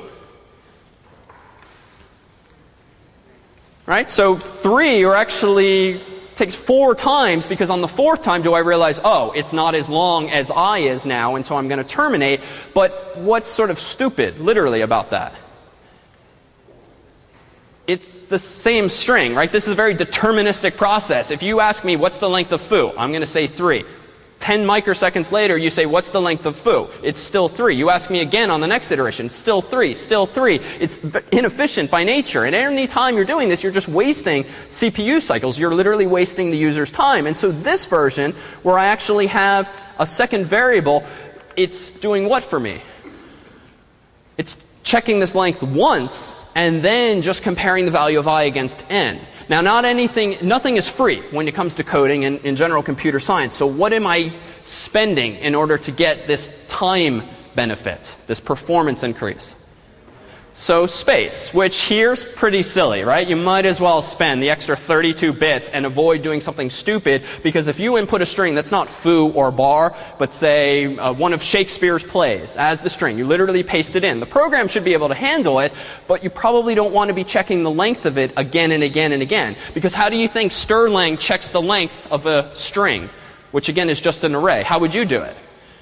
Right? So three, or actually takes four times, because on the fourth time do I realize, oh, it's not as long as I is now, and so I'm going to terminate. But what's sort of stupid, literally, about that? It's the same string, right? This is a very deterministic process. If you ask me, what's the length of foo? I'm going to say three. Ten microseconds later, you say, what's the length of foo? It's still three. You ask me again on the next iteration, still three, still three. It's inefficient by nature. And any time you're doing this, you're just wasting C P U cycles. You're literally wasting the user's time. And so this version, where I actually have a second variable, it's doing what for me? It's checking this length once, and then just comparing the value of I against n. Now, not anything, nothing is free when it comes to coding and in general computer science. So what am I spending in order to get this time benefit, this performance increase? So space, which here's pretty silly, right? You might as well spend the extra thirty-two bits and avoid doing something stupid, because if you input a string that's not foo or bar, but say uh, one of Shakespeare's plays as the string, you literally paste it in. The program should be able to handle it, but you probably don't want to be checking the length of it again and again and again. Because how do you think strlen checks the length of a string, which again is just an array? How would you do it?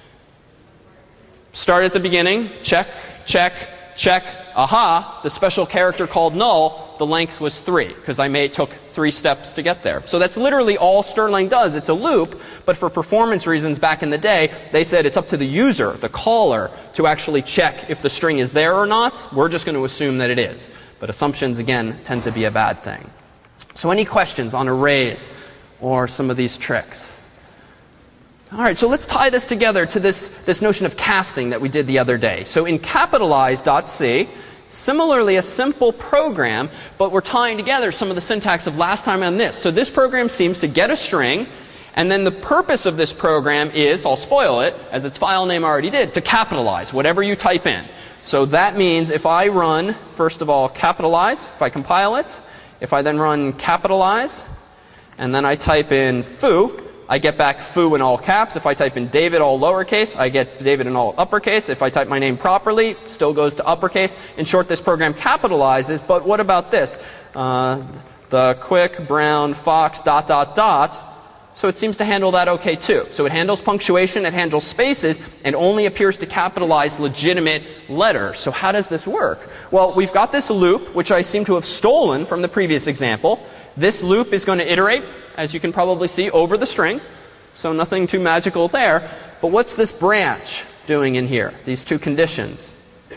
Start at the beginning, check, check, check. Aha, the special character called null, the length was three, because I may took three steps to get there. So that's literally all strlen does. It's a loop, but for performance reasons back in the day, they said it's up to the user, the caller, to actually check if the string is there or not. We're just going to assume that it is. But assumptions, again, tend to be a bad thing. So any questions on arrays or some of these tricks. All right, so let's tie this together to this, this notion of casting that we did the other day. So in capitalize.c, similarly a simple program, but we're tying together some of the syntax of last time on this. So this program seems to get a string, and then the purpose of this program is, I'll spoil it, as its file name already did, to capitalize whatever you type in. So that means if I run, first of all, capitalize, if I compile it, if I then run capitalize, and then I type in foo, I get back foo in all caps. If I type in David all lowercase, I get David in all uppercase. If I type my name properly, still goes to uppercase. In short, this program capitalizes, but what about this? Uh, the quick brown fox dot dot dot. So it seems to handle that okay too. So it handles punctuation, it handles spaces, and only appears to capitalize legitimate letters. So how does this work? Well, we've got this loop, which I seem to have stolen from the previous example. This loop is going to iterate, as you can probably see, over the string. So nothing too magical there. But what's this branch doing in here? These two conditions.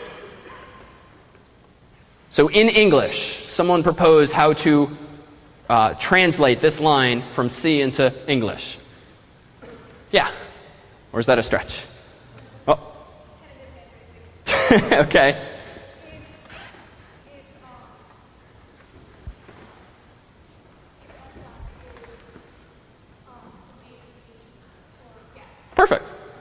So in English, someone proposed how to uh, translate this line from C into English. Yeah. Or is that a stretch? Oh. Okay. Perfect.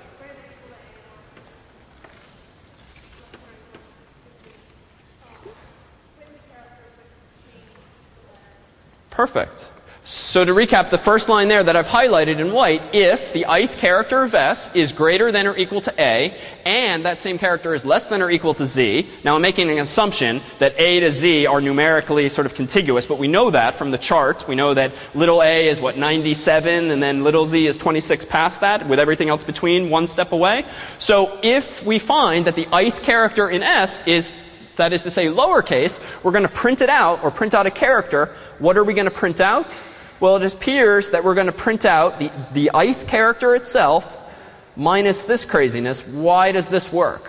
Perfect. So to recap, the first line there that I've highlighted in white, if the ith character of S is greater than or equal to A, and that same character is less than or equal to Z. Now I'm making an assumption that A to Z are numerically sort of contiguous, but we know that from the chart. We know that little a is, what, ninety-seven, and then little z is twenty-six past that, with everything else between one step away. So if we find that the ith character in S is, that is to say, lowercase, we're going to print it out, or print out a character. What are we going to print out? Well, it appears that we're going to print out the, the ith character itself minus this craziness. Why does this work?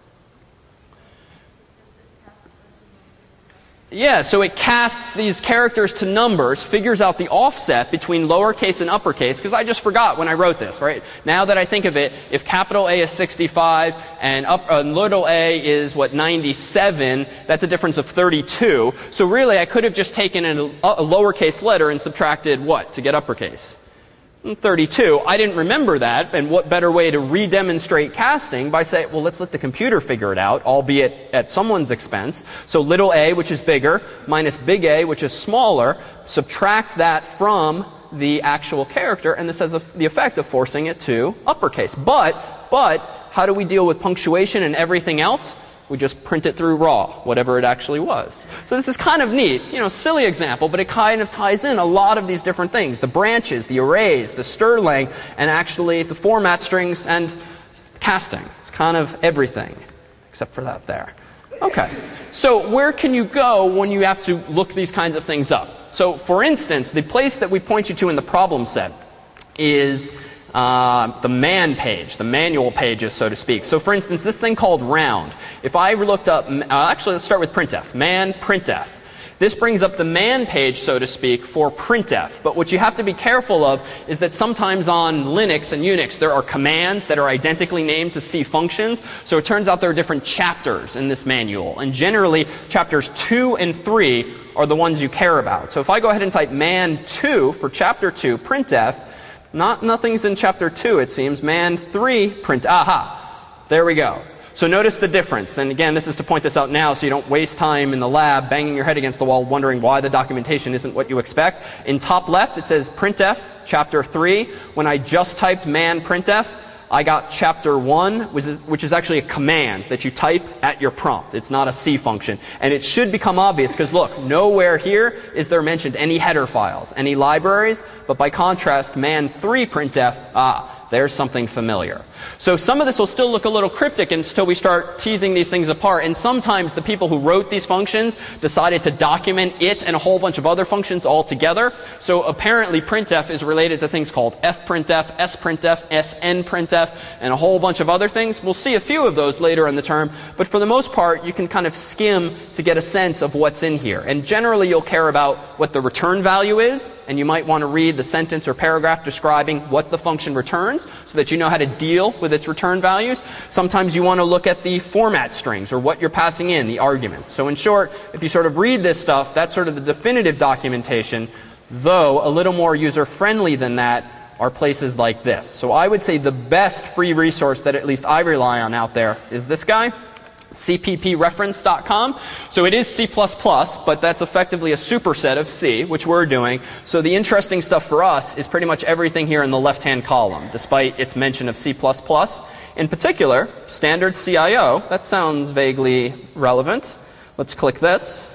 Yeah, so it casts these characters to numbers, figures out the offset between lowercase and uppercase, because I just forgot when I wrote this, right? Now that I think of it, if capital A is sixty-five and up, uh, little a is, what, ninety-seven, that's a difference of thirty-two. So really, I could have just taken a, a lowercase letter and subtracted what to get uppercase? thirty-two. I didn't remember that, and what better way to re-demonstrate casting by saying, well, let's let the computer figure it out, albeit at someone's expense. So little a, which is bigger, minus big A, which is smaller, subtract that from the actual character, and this has a, the effect of forcing it to uppercase. But, but, how do we deal with punctuation and everything else? We just print it through raw, whatever it actually was. So this is kind of neat. You know, silly example, but it kind of ties in a lot of these different things. The branches, the arrays, the stir length, and actually the format strings and casting. It's kind of everything, except for that there. Okay. So where can you go when you have to look these kinds of things up? So for instance, the place that we point you to in the problem set is Uh, the man page, the manual pages, so to speak. So for instance, this thing called round. If I looked up, uh, actually let's start with printf, man printf. This brings up the man page, so to speak, for printf. But what you have to be careful of is that sometimes on Linux and Unix there are commands that are identically named to C functions. So it turns out there are different chapters in this manual. And generally, chapters two and three are the ones you care about. So if I go ahead and type man two for chapter two, printf, Not, nothing's in chapter two, it seems. Man three, print, aha. There we go. So notice the difference. And again, this is to point this out now so you don't waste time in the lab banging your head against the wall wondering why the documentation isn't what you expect. In top left, it says printf, chapter three. When I just typed man printf, I got chapter one, which is, which is actually a command that you type at your prompt. It's not a C function. And it should become obvious because look, nowhere here is there mentioned any header files, any libraries, but by contrast, man three printf, ah, there's something familiar. So some of this will still look a little cryptic until we start teasing these things apart. And sometimes the people who wrote these functions decided to document it and a whole bunch of other functions all together. So apparently printf is related to things called fprintf, sprintf, snprintf, and a whole bunch of other things. We'll see a few of those later in the term. But for the most part, you can kind of skim to get a sense of what's in here. And generally, you'll care about what the return value is. And you might want to read the sentence or paragraph describing what the function returns so that you know how to deal with its return values. Sometimes you want to look at the format strings or what you're passing in, the arguments. So in short, if you sort of read this stuff, that's sort of the definitive documentation, though a little more user-friendly than that are places like this. So I would say the best free resource that at least I rely on out there is this guy, C P P reference dot com. So it is C plus plus, but that's effectively a superset of C, which we're doing. So the interesting stuff for us is pretty much everything here in the left-hand column, despite its mention of C plus plus. In particular, standard C I O. That sounds vaguely relevant. Let's click this.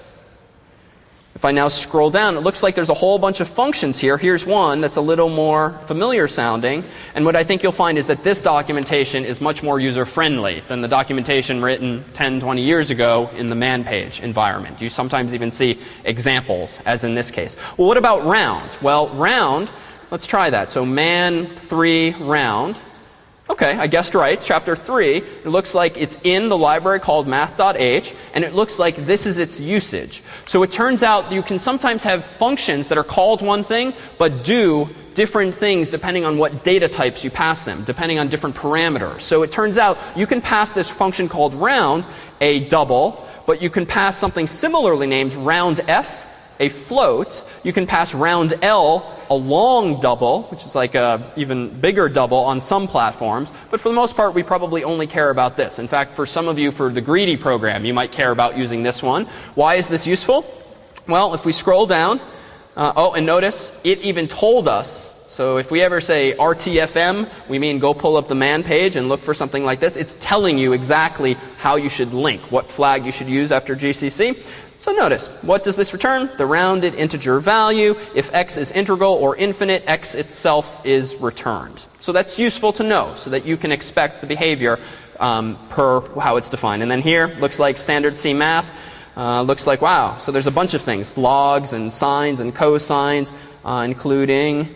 If I now scroll down, it looks like there's a whole bunch of functions here. Here's one that's a little more familiar sounding. And what I think you'll find is that this documentation is much more user-friendly than the documentation written ten, twenty years ago in the man page environment. You sometimes even see examples, as in this case. Well, what about round? Well, round, let's try that. So man three round. Okay, I guessed right. Chapter three, it looks like it's in the library called math.h, and it looks like this is its usage. So it turns out you can sometimes have functions that are called one thing, but do different things depending on what data types you pass them, depending on different parameters. So it turns out you can pass this function called round a double, but you can pass something similarly named roundf, a float. You can pass roundl, a long double, which is like a even bigger double on some platforms. But for the most part, we probably only care about this. In fact, for some of you, for the greedy program, you might care about using this one. Why is this useful? Well, if we scroll down, uh, oh, and notice, it even told us. So if we ever say R T F M, we mean go pull up the man page and look for something like this. It's telling you exactly how you should link, what flag you should use after G C C. So notice, what does this return? The rounded integer value. If x is integral or infinite, x itself is returned. So that's useful to know so that you can expect the behavior um, per how it's defined. And then here, looks like standard C math. Uh, looks like, wow, so there's a bunch of things, logs and sines and cosines, uh, including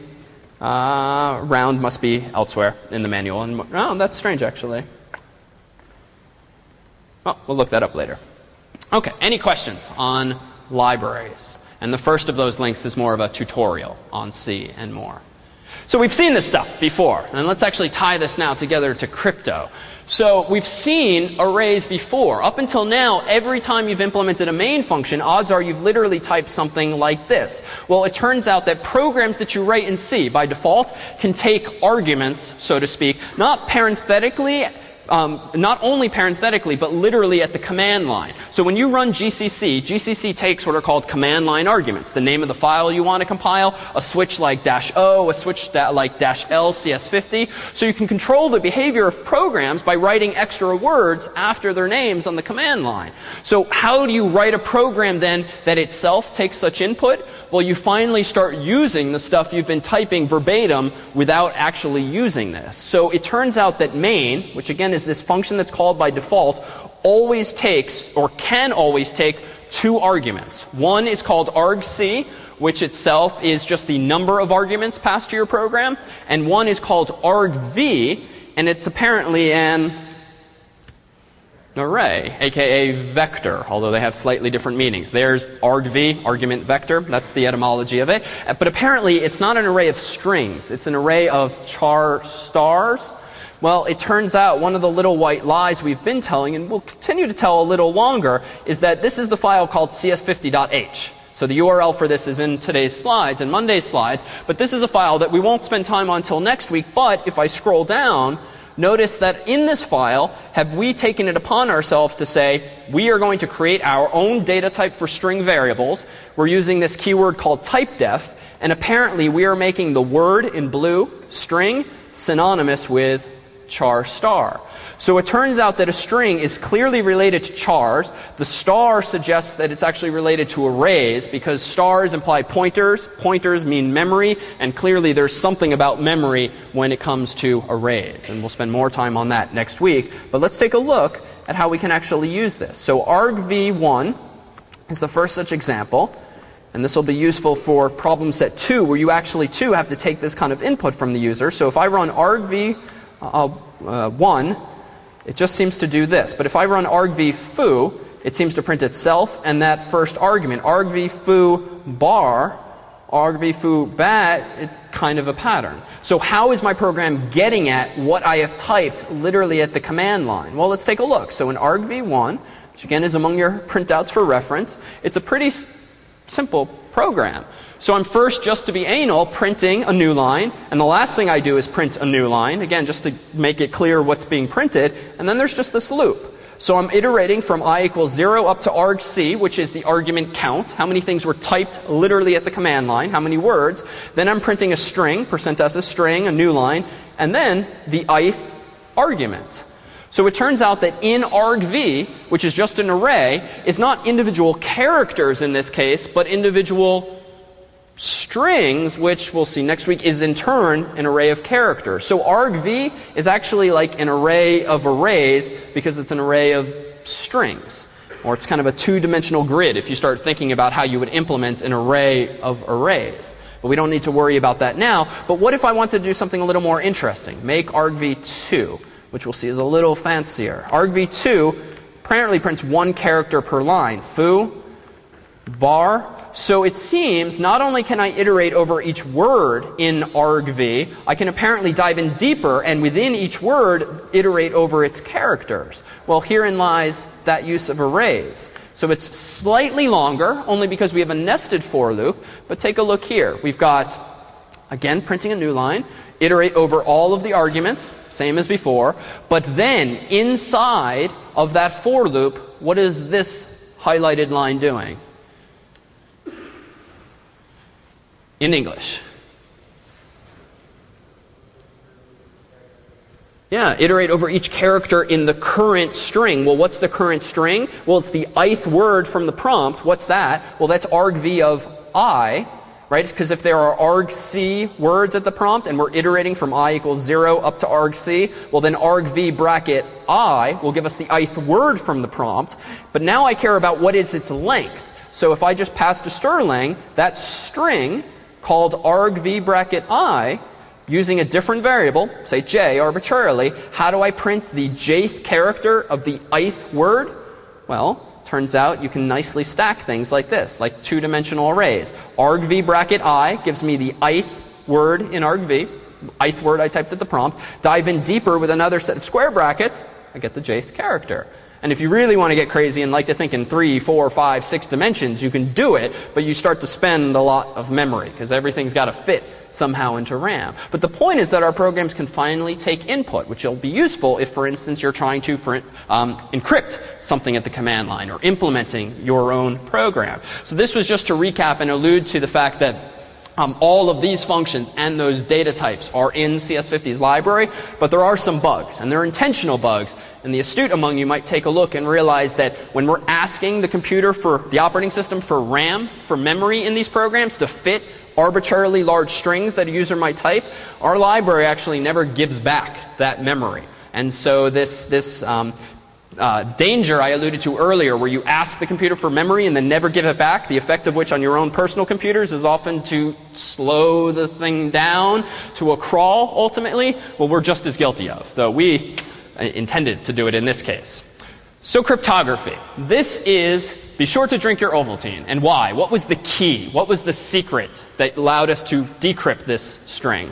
uh, round must be elsewhere in the manual. And oh, that's strange, actually. Well, we'll look that up later. Okay, any questions on libraries? And the first of those links is more of a tutorial on C and more. So we've seen this stuff before, and let's actually tie this now together to crypto. So we've seen arrays before. Up until now, every time you've implemented a main function, odds are you've literally typed something like this. Well, it turns out that programs that you write in C, by default, can take arguments, so to speak, not parenthetically, Um, not only parenthetically, but literally at the command line. So when you run G C C, G C C takes what are called command line arguments. The name of the file you want to compile, a switch like dash O, a switch da like dash L C S fifty. So you can control the behavior of programs by writing extra words after their names on the command line. So how do you write a program then that itself takes such input? Well, you finally start using the stuff you've been typing verbatim without actually using this. So it turns out that main, which again is this function that's called by default, always takes, or can always take, two arguments. One is called argc, which itself is just the number of arguments passed to your program, and one is called argv, and it's apparently an array, aka vector, although they have slightly different meanings. There's argv, argument vector, that's the etymology of it. But apparently it's not an array of strings, it's an array of char stars. Well, it turns out one of the little white lies we've been telling, and we'll continue to tell a little longer, is that this is the file called C S fifty dot h. So the U R L for this is in today's slides and Monday's slides, but this is a file that we won't spend time on until next week. But if I scroll down, notice that in this file, have we taken it upon ourselves to say, we are going to create our own data type for string variables. We're using this keyword called typedef, and apparently we are making the word in blue, string, synonymous with char star. So it turns out that a string is clearly related to chars. The star suggests that it's actually related to arrays because stars imply pointers. Pointers mean memory, and clearly there's something about memory when it comes to arrays. And we'll spend more time on that next week. But let's take a look at how we can actually use this. So arg v one is the first such example. And this will be useful for problem set two, where you actually, too, have to take this kind of input from the user. So if I run arg v one, it just seems to do this. But if I run arg v foo, it seems to print itself and that first argument. Arg v foo bar, arg v foo bat, it's kind of a pattern. So how is my program getting at what I have typed literally at the command line? Well, let's take a look. So in arg v one, which again is among your printouts for reference, it's a pretty simple program. So I'm first, just to be anal, printing a new line, and the last thing I do is print a new line, again, just to make it clear what's being printed, and then there's just this loop. So I'm iterating from I equals zero up to argc, which is the argument count, how many things were typed literally at the command line, how many words. Then I'm printing a string, percent s a string, a new line, and then the ith argument. So it turns out that in argv, which is just an array, is not individual characters in this case, but individual strings, which we'll see next week is in turn an array of characters. So argv is actually like an array of arrays because it's an array of strings. Or it's kind of a two-dimensional grid if you start thinking about how you would implement an array of arrays. But we don't need to worry about that now. But what if I want to do something a little more interesting? Make argv two. Which we'll see is a little fancier. argv two apparently prints one character per line. Foo, bar. So it seems not only can I iterate over each word in argv, I can apparently dive in deeper and within each word iterate over its characters. Well, herein lies that use of arrays. So it's slightly longer, only because we have a nested for loop. But take a look here. We've got, again, printing a new line, iterate over all of the arguments, same as before, but then inside of that for loop, what is this highlighted line doing? In English. Yeah, iterate over each character in the current string. Well, what's the current string? Well, it's the ith word from the prompt. What's that? Well, that's argv of I. Right? Because if there are argc words at the prompt and we're iterating from I equals zero up to argc, well then argv bracket I will give us the ith word from the prompt. But now I care about what is its length. So if I just pass to strlen, that string called argv bracket I, using a different variable, say j arbitrarily, how do I print the jth character of the ith word? Well, turns out you can nicely stack things like this, like two-dimensional arrays. Argv bracket I gives me the ith word in argv, ith word I typed at the prompt. Dive in deeper with another set of square brackets, I get the jth character. And if you really want to get crazy and like to think in three, four, five, six dimensions, you can do it, but you start to spend a lot of memory because everything's got to fit somehow into RAM. But the point is that our programs can finally take input, which will be useful if, for instance, you're trying to for, um, encrypt something at the command line or implementing your own program. So this was just to recap and allude to the fact that Um, all of these functions and those data types are in C S fifty's library, but there are some bugs, and they're intentional bugs. And the astute among you might take a look and realize that when we're asking the computer for the operating system for RAM, for memory in these programs to fit arbitrarily large strings that a user might type, our library actually never gives back that memory. And so this, this um, Uh, danger I alluded to earlier, where you ask the computer for memory and then never give it back, the effect of which on your own personal computers is often to slow the thing down to a crawl, ultimately, well, we're just as guilty of, though we uh, intended to do it in this case. So cryptography. This is, be sure to drink your Ovaltine. And why? What was the key? What was the secret that allowed us to decrypt this string?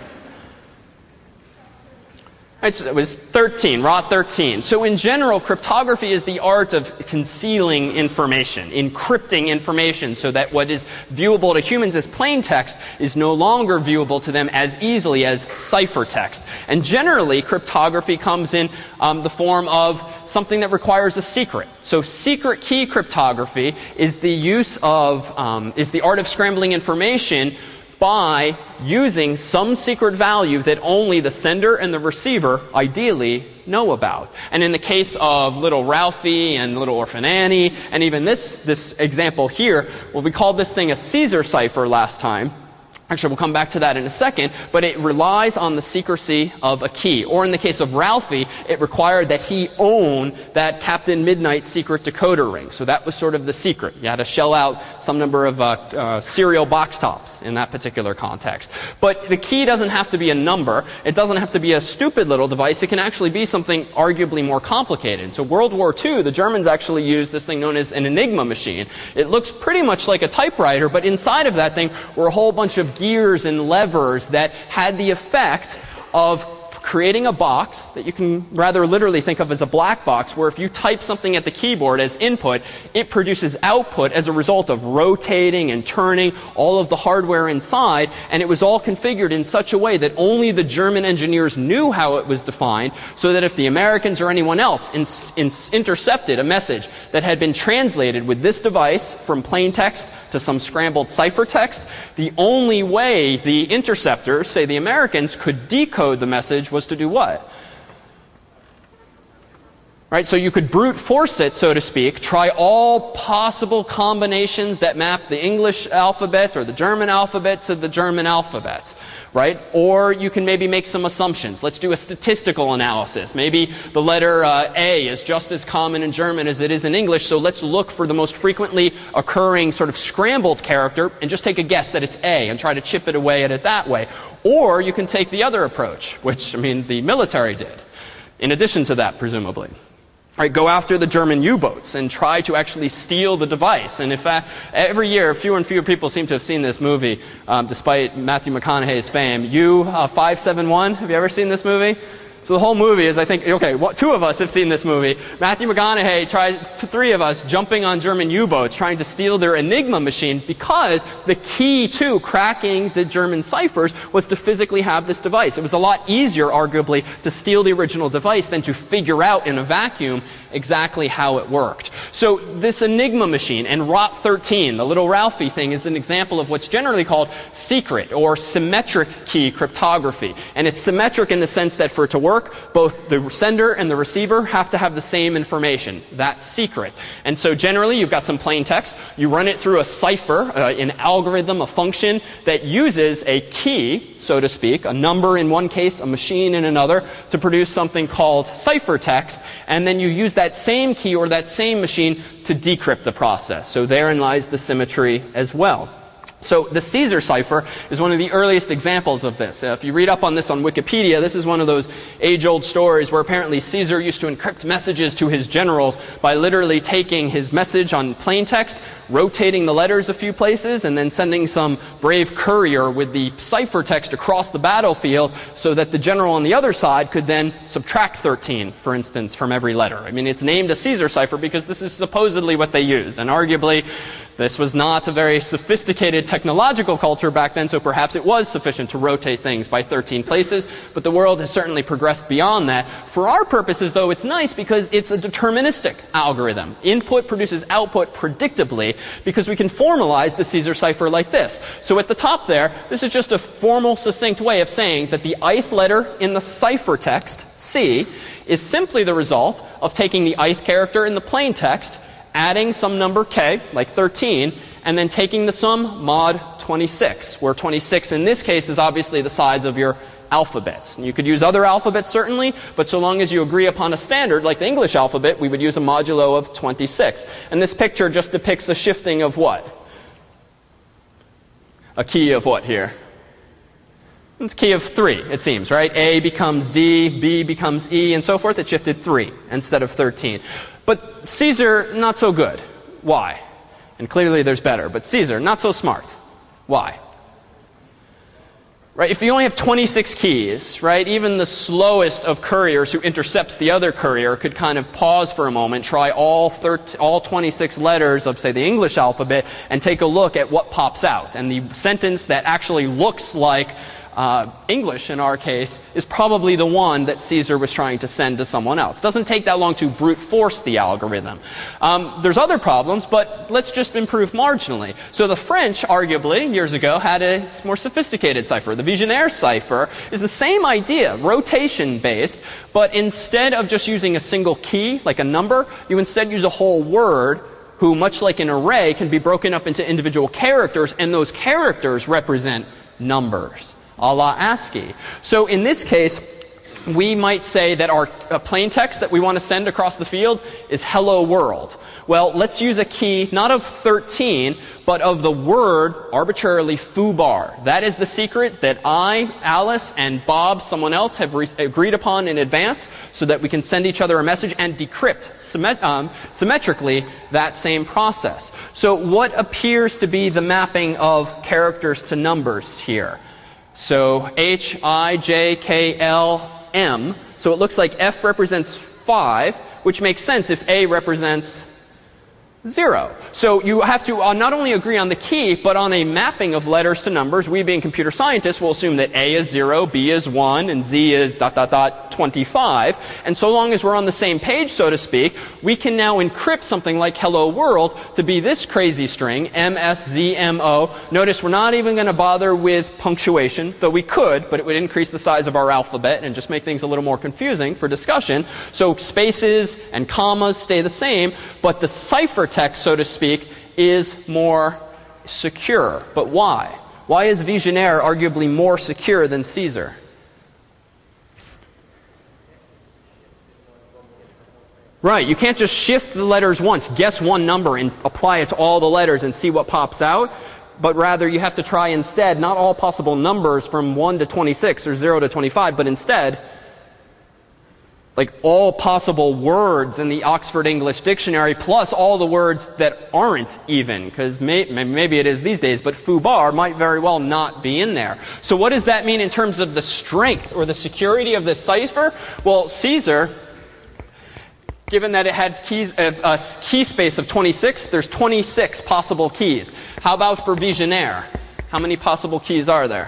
It was thirteen, R O T thirteen. So in general, cryptography is the art of concealing information, encrypting information so that what is viewable to humans as plain text is no longer viewable to them as easily as ciphertext. And generally, cryptography comes in um, the form of something that requires a secret. So secret key cryptography is the use of, um, is the art of scrambling information by using some secret value that only the sender and the receiver ideally know about. And in the case of little Ralphie and little Orphan Annie, and even this, this example here, well, we called this thing a Caesar cipher last time. Actually, we'll come back to that in a second, but it relies on the secrecy of a key. Or in the case of Ralphie, it required that he own that Captain Midnight secret decoder ring. So that was sort of the secret. You had to shell out some number of uh, uh, serial box tops in that particular context. But the key doesn't have to be a number. It doesn't have to be a stupid little device. It can actually be something arguably more complicated. So World War Two, the Germans actually used this thing known as an Enigma machine. It looks pretty much like a typewriter, but inside of that thing were a whole bunch of gears and levers that had the effect of creating a box that you can rather literally think of as a black box, where if you type something at the keyboard as input, it produces output as a result of rotating and turning all of the hardware inside, and it was all configured in such a way that only the German engineers knew how it was defined, so that if the Americans or anyone else in, in, intercepted a message that had been translated with this device from plain text to some scrambled ciphertext, the only way the interceptors, say the Americans, could decode the message was to do what? Right, so you could brute force it, so to speak, try all possible combinations that map the English alphabet or the German alphabet to the German alphabet. Right? Or you can maybe make some assumptions. Let's do a statistical analysis. Maybe the letter uh, A is just as common in German as it is in English, so let's look for the most frequently occurring sort of scrambled character and just take a guess that it's A and try to chip it away at it that way. Or you can take the other approach, which, I mean, the military did, in addition to that, presumably. Right, go after the German U-boats and try to actually steal the device. And in fact, every year, fewer and fewer people seem to have seen this movie, um, despite Matthew McConaughey's fame. U five seven one, have you ever seen this movie? So the whole movie is, I think, okay, well, two of us have seen this movie. Matthew McConaughey tried, to three of us, jumping on German U-boats, trying to steal their Enigma machine, because the key to cracking the German ciphers was to physically have this device. It was a lot easier, arguably, to steal the original device than to figure out in a vacuum exactly how it worked. So this Enigma machine and R O T thirteen, the little Ralphie thing, is an example of what's generally called secret or symmetric key cryptography. And it's symmetric in the sense that for it to work, both the sender and the receiver have to have the same information. That's secret. And so generally, you've got some plain text. You run it through a cipher, uh, an algorithm, a function that uses a key, so to speak, a number in one case, a machine in another, to produce something called ciphertext. And then you use that same key or that same machine to decrypt the process. So therein lies the symmetry as well. So the Caesar cipher is one of the earliest examples of this. Uh, if you read up on this on Wikipedia, this is one of those age-old stories where apparently Caesar used to encrypt messages to his generals by literally taking his message on plain text, rotating the letters a few places, and then sending some brave courier with the ciphertext across the battlefield so that the general on the other side could then subtract thirteen, for instance, from every letter. I mean, it's named a Caesar cipher because this is supposedly what they used, and arguably this was not a very sophisticated technological culture back then, so perhaps it was sufficient to rotate things by thirteen places, but the world has certainly progressed beyond that. For our purposes, though, it's nice because it's a deterministic algorithm. Input produces output predictably because we can formalize the Caesar cipher like this. So at the top there, this is just a formal, succinct way of saying that the ith letter in the ciphertext, C, is simply the result of taking the ith character in the plain text, adding some number k, like thirteen, and then taking the sum mod twenty-six, where twenty-six in this case is obviously the size of your alphabet. And you could use other alphabets certainly, but so long as you agree upon a standard, like the English alphabet, we would use a modulo of twenty-six. And this picture just depicts a shifting of what? A key of what here? It's a key of three, it seems, right? A becomes D, B becomes E, and so forth. It shifted three instead of thirteen. But Caesar, not so good. Why? And clearly there's better. But Caesar, not so smart. Why? Right? If you only have twenty-six keys, right, even the slowest of couriers who intercepts the other courier could kind of pause for a moment, try all thirteen, all twenty-six letters of, say, the English alphabet, and take a look at what pops out. And the sentence that actually looks like uh, English, in our case, is probably the one that Caesar was trying to send to someone else. It doesn't take that long to brute force the algorithm. Um, there's other problems, but let's just improve marginally. So the French, arguably, years ago, had a more sophisticated cipher. The Vigenère cipher is the same idea, rotation-based, but instead of just using a single key, like a number, you instead use a whole word, who, much like an array, can be broken up into individual characters, and those characters represent numbers, a la ASCII. So in this case, we might say that our uh, plain text that we want to send across the field is hello world. Well, let's use a key not of thirteen, but of the word, arbitrarily, foobar. That is the secret that I, Alice, and Bob, someone else, have re- agreed upon in advance so that we can send each other a message and decrypt symmet- um, symmetrically that same process. So what appears to be the mapping of characters to numbers here? So H, I, J, K, L, M. So it looks like F represents five, which makes sense if A represents zero. So you have to uh, not only agree on the key, but on a mapping of letters to numbers. We, being computer scientists, will assume that A is zero, B is one, and Z is dot, dot, dot, twenty-five. And so long as we're on the same page, so to speak, we can now encrypt something like hello world to be this crazy string, M S Z M O. Notice we're not even going to bother with punctuation, though we could, but it would increase the size of our alphabet and just make things a little more confusing for discussion. So spaces and commas stay the same, but the cipher text, so to speak, is more secure. But why? Why is Vigenère arguably more secure than Caesar? Right, you can't just shift the letters once, guess one number, and apply it to all the letters and see what pops out. But rather, you have to try instead not all possible numbers from one to twenty-six or zero to twenty-five, but instead like all possible words in the Oxford English Dictionary, plus all the words that aren't even, because may, maybe it is these days, but foobar might very well not be in there. So what does that mean in terms of the strength or the security of this cipher? Well, Caesar, given that it had keys, a, a key space of twenty-six, there's twenty-six possible keys. How about for Vigenère? How many possible keys are there?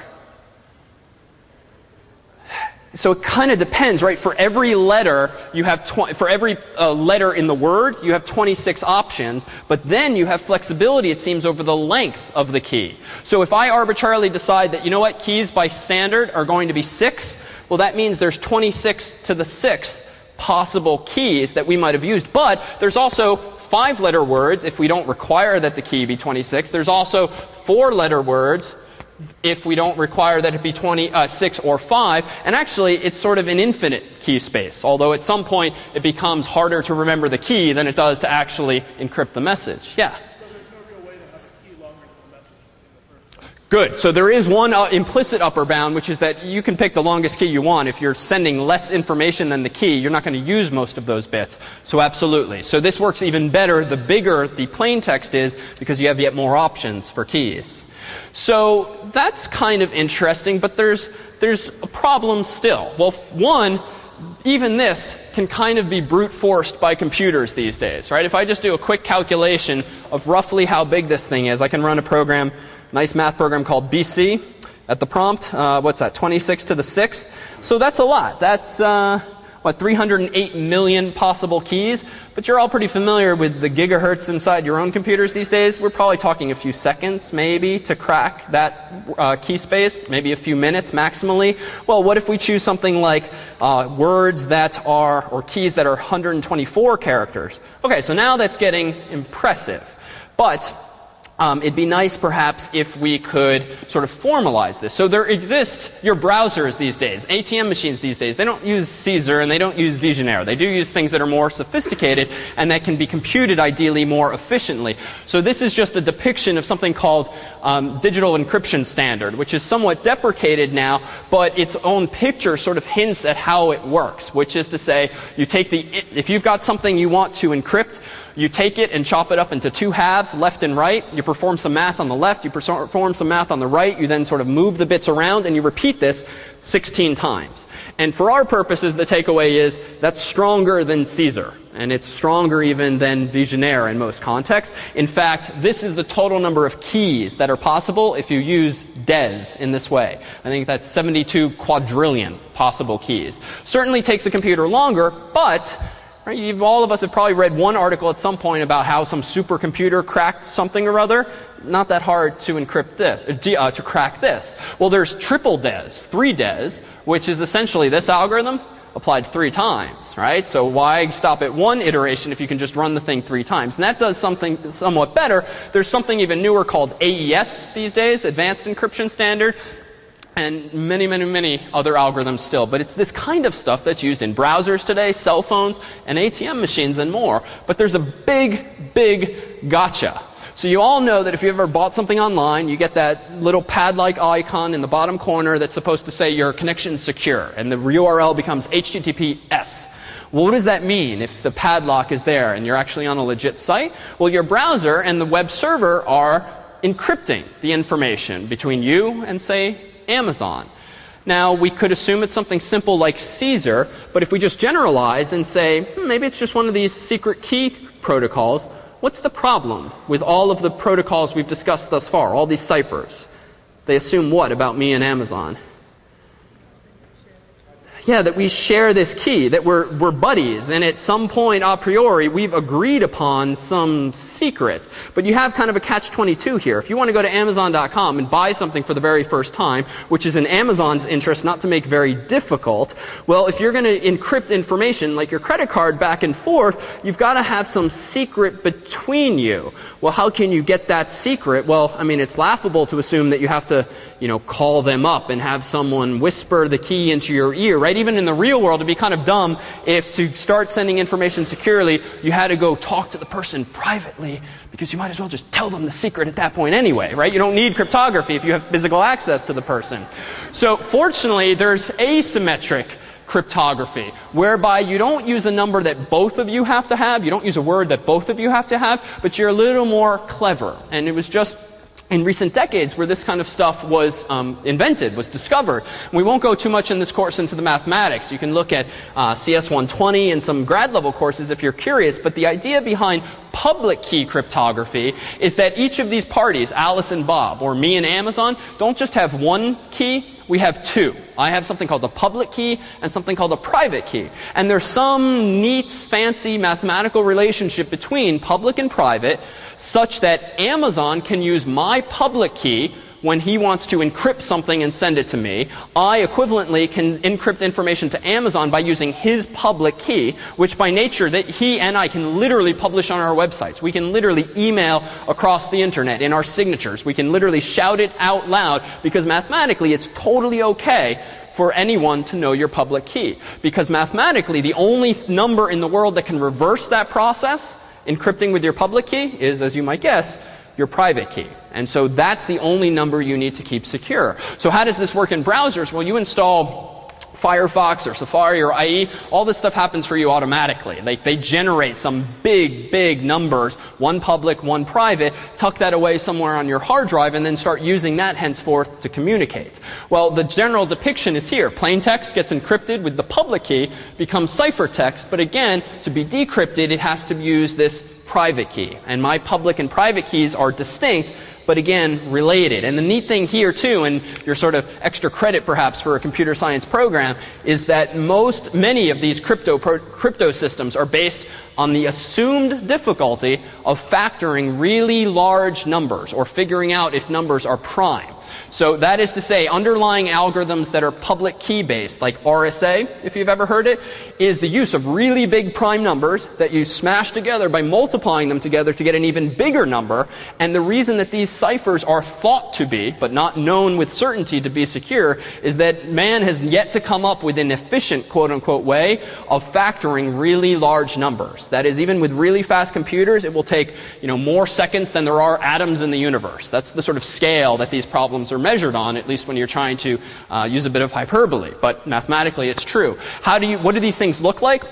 So it kind of depends, right? For every letter, you have tw- for every uh, letter in the word, you have twenty-six options, but then you have flexibility, it seems, over the length of the key. So if I arbitrarily decide that, you know what, keys by standard are going to be six, well, that means there's twenty-six to the sixth possible keys that we might have used. But there's also five-letter words if we don't require that the key be twenty-six. There's also four-letter words if we don't require that it be twenty-six or five. And actually, it's sort of an infinite key space, although at some point it becomes harder to remember the key than it does to actually encrypt the message. Yeah? So there's no real way to have a key longer than the message in the first place. Good. So there is one uh, implicit upper bound, which is that you can pick the longest key you want. If you're sending less information than the key, you're not going to use most of those bits. So absolutely. So this works even better the bigger the plain text is, because you have yet more options for keys. So that's kind of interesting, but there's there's a problem still. Well, one, even this can kind of be brute forced by computers these days, right? If I just do a quick calculation of roughly how big this thing is, I can run a program, nice math program called B C at the prompt. Uh, what's that? twenty-six to the sixth. So that's a lot. That's uh, what, three hundred eight million possible keys. But you're all pretty familiar with the gigahertz inside your own computers these days. We're probably talking a few seconds, maybe, to crack that uh, key space, maybe a few minutes maximally. Well, what if we choose something like uh, words that are, or keys that are one hundred twenty-four characters? Okay, so now that's getting impressive. But Um, it'd be nice, perhaps, if we could sort of formalize this. So there exist your browsers these days, A T M machines these days. They don't use Caesar and they don't use Vigenère. They do use things that are more sophisticated and that can be computed ideally more efficiently. So this is just a depiction of something called um, digital encryption standard, which is somewhat deprecated now, but its own picture sort of hints at how it works, which is to say, you take the, if you've got something you want to encrypt, you take it and chop it up into two halves, left and right. You perform some math on the left, you perform some math on the right, you then sort of move the bits around, and you repeat this sixteen times. And for our purposes, the takeaway is that's stronger than Caesar. And it's stronger even than Vigenère in most contexts. In fact, this is the total number of keys that are possible if you use DES in this way. I think that's seventy-two quadrillion possible keys. Certainly takes a computer longer, but right, you've, all of us have probably read one article at some point about how some supercomputer cracked something or other. Not that hard to encrypt this, uh, to crack this. Well, there's triple DES, three DES, which is essentially this algorithm applied three times, right? So why stop at one iteration if you can just run the thing three times? And that does something somewhat better. There's something even newer called A E S these days, Advanced Encryption Standard, and many, many, many other algorithms still. But it's this kind of stuff that's used in browsers today, cell phones, and A T M machines and more. But there's a big, big gotcha. So you all know that if you ever bought something online, you get that little pad-like icon in the bottom corner that's supposed to say your connection's secure, and the U R L becomes H T T P S. Well, what does that mean if the padlock is there and you're actually on a legit site? Well, your browser and the web server are encrypting the information between you and, say, Amazon. Now, we could assume it's something simple like Caesar, but if we just generalize and say, hmm, maybe it's just one of these secret key protocols, what's the problem with all of the protocols we've discussed thus far, all these ciphers? They assume what about me and Amazon? Yeah, that we share this key, that we're, we're buddies, and at some point a priori we've agreed upon some secret. But you have kind of a catch twenty-two here. If you want to go to Amazon dot com and buy something for the very first time, which is in Amazon's interest not to make very difficult, well, if you're going to encrypt information like your credit card back and forth, you've got to have some secret between you. Well, how can you get that secret? Well, I mean, it's laughable to assume that you have to, you know, call them up and have someone whisper the key into your ear, right? Even in the real world, it'd be kind of dumb if to start sending information securely, you had to go talk to the person privately, because you might as well just tell them the secret at that point anyway, right? You don't need cryptography if you have physical access to the person. So fortunately, there's asymmetric cryptography, whereby you don't use a number that both of you have to have, you don't use a word that both of you have to have, but you're a little more clever. And it was just in recent decades where this kind of stuff was um, invented, was discovered. We won't go too much in this course into the mathematics. You can look at uh, C S one twenty and some grad level courses if you're curious, but the idea behind public key cryptography is that each of these parties, Alice and Bob, or me and Amazon, don't just have one key, we have two. I have something called a public key and something called a private key. And there's some neat, fancy mathematical relationship between public and private such that Amazon can use my public key when he wants to encrypt something and send it to me. I equivalently can encrypt information to Amazon by using his public key, which by nature that he and I can literally publish on our websites. We can literally email across the internet in our signatures. We can literally shout it out loud because mathematically it's totally okay for anyone to know your public key. Because mathematically the only number in the world that can reverse that process, encrypting with your public key, is, as you might guess, your private key. And so that's the only number you need to keep secure. So how does this work in browsers? Well, you install Firefox or Safari or I E, all this stuff happens for you automatically. Like they generate some big, big numbers, one public, one private, tuck that away somewhere on your hard drive, and then start using that henceforth to communicate. Well, the general depiction is here. Plain text gets encrypted with the public key, becomes ciphertext, but again, to be decrypted, it has to use this private key. And my public and private keys are distinct, but again, related. And the neat thing here too, and your sort of extra credit perhaps for a computer science program, is that most, many of these crypto, pro, crypto systems are based on the assumed difficulty of factoring really large numbers or figuring out if numbers are prime. So that is to say, underlying algorithms that are public key based, like R S A, if you've ever heard it, is the use of really big prime numbers that you smash together by multiplying them together to get an even bigger number. And the reason that these ciphers are thought to be, but not known with certainty to be secure, is that man has yet to come up with an efficient, quote unquote, way of factoring really large numbers. That is, even with really fast computers, it will take, you know, more seconds than there are atoms in the universe. That's the sort of scale that these problems are measured on, at least when you're trying to uh, use a bit of hyperbole. But mathematically, it's true. How do you, what do these things look like?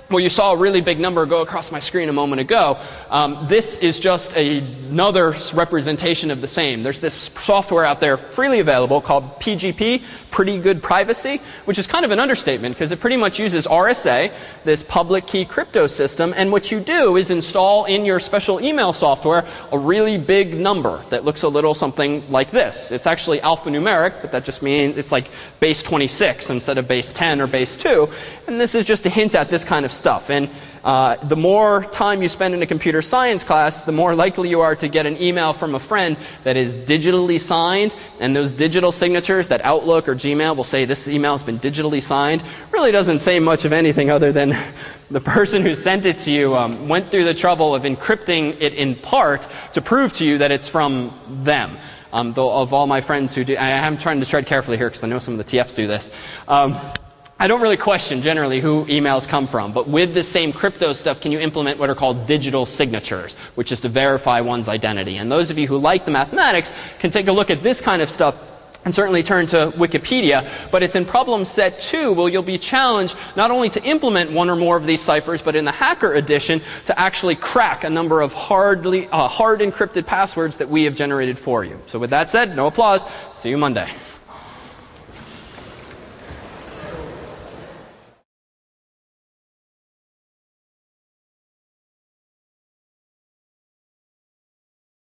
well, you saw a really big number go across my screen a moment ago. Um, this is just a, another representation of the same. There's this software out there freely available called P G P, Pretty Good Privacy, which is kind of an understatement because it pretty much uses R S A, this public key crypto system, and what you do is install in your special email software a really big number that looks a little something like this. It's actually alphanumeric, but that just means it's like base twenty-six instead of base ten or base two. And this is just a hint at this kind of stuff. And uh, the more time you spend in a computer science class, the more likely you are to get an email from a friend that is digitally signed, and those digital signatures that Outlook or Gmail will say this email has been digitally signed really doesn't say much of anything other than the person who sent it to you um, went through the trouble of encrypting it in part to prove to you that it's from them. Um, though of all my friends who do, I am trying to tread carefully here because I know some of the T Fs do this. Um, I don't really question generally who emails come from, but with this same crypto stuff, can you implement what are called digital signatures, which is to verify one's identity. And those of you who like the mathematics can take a look at this kind of stuff and certainly turn to Wikipedia, but it's in problem set two where you'll be challenged not only to implement one or more of these ciphers, but in the hacker edition to actually crack a number of hardly, uh, hard encrypted passwords that we have generated for you. So with that said, no applause. See you Monday.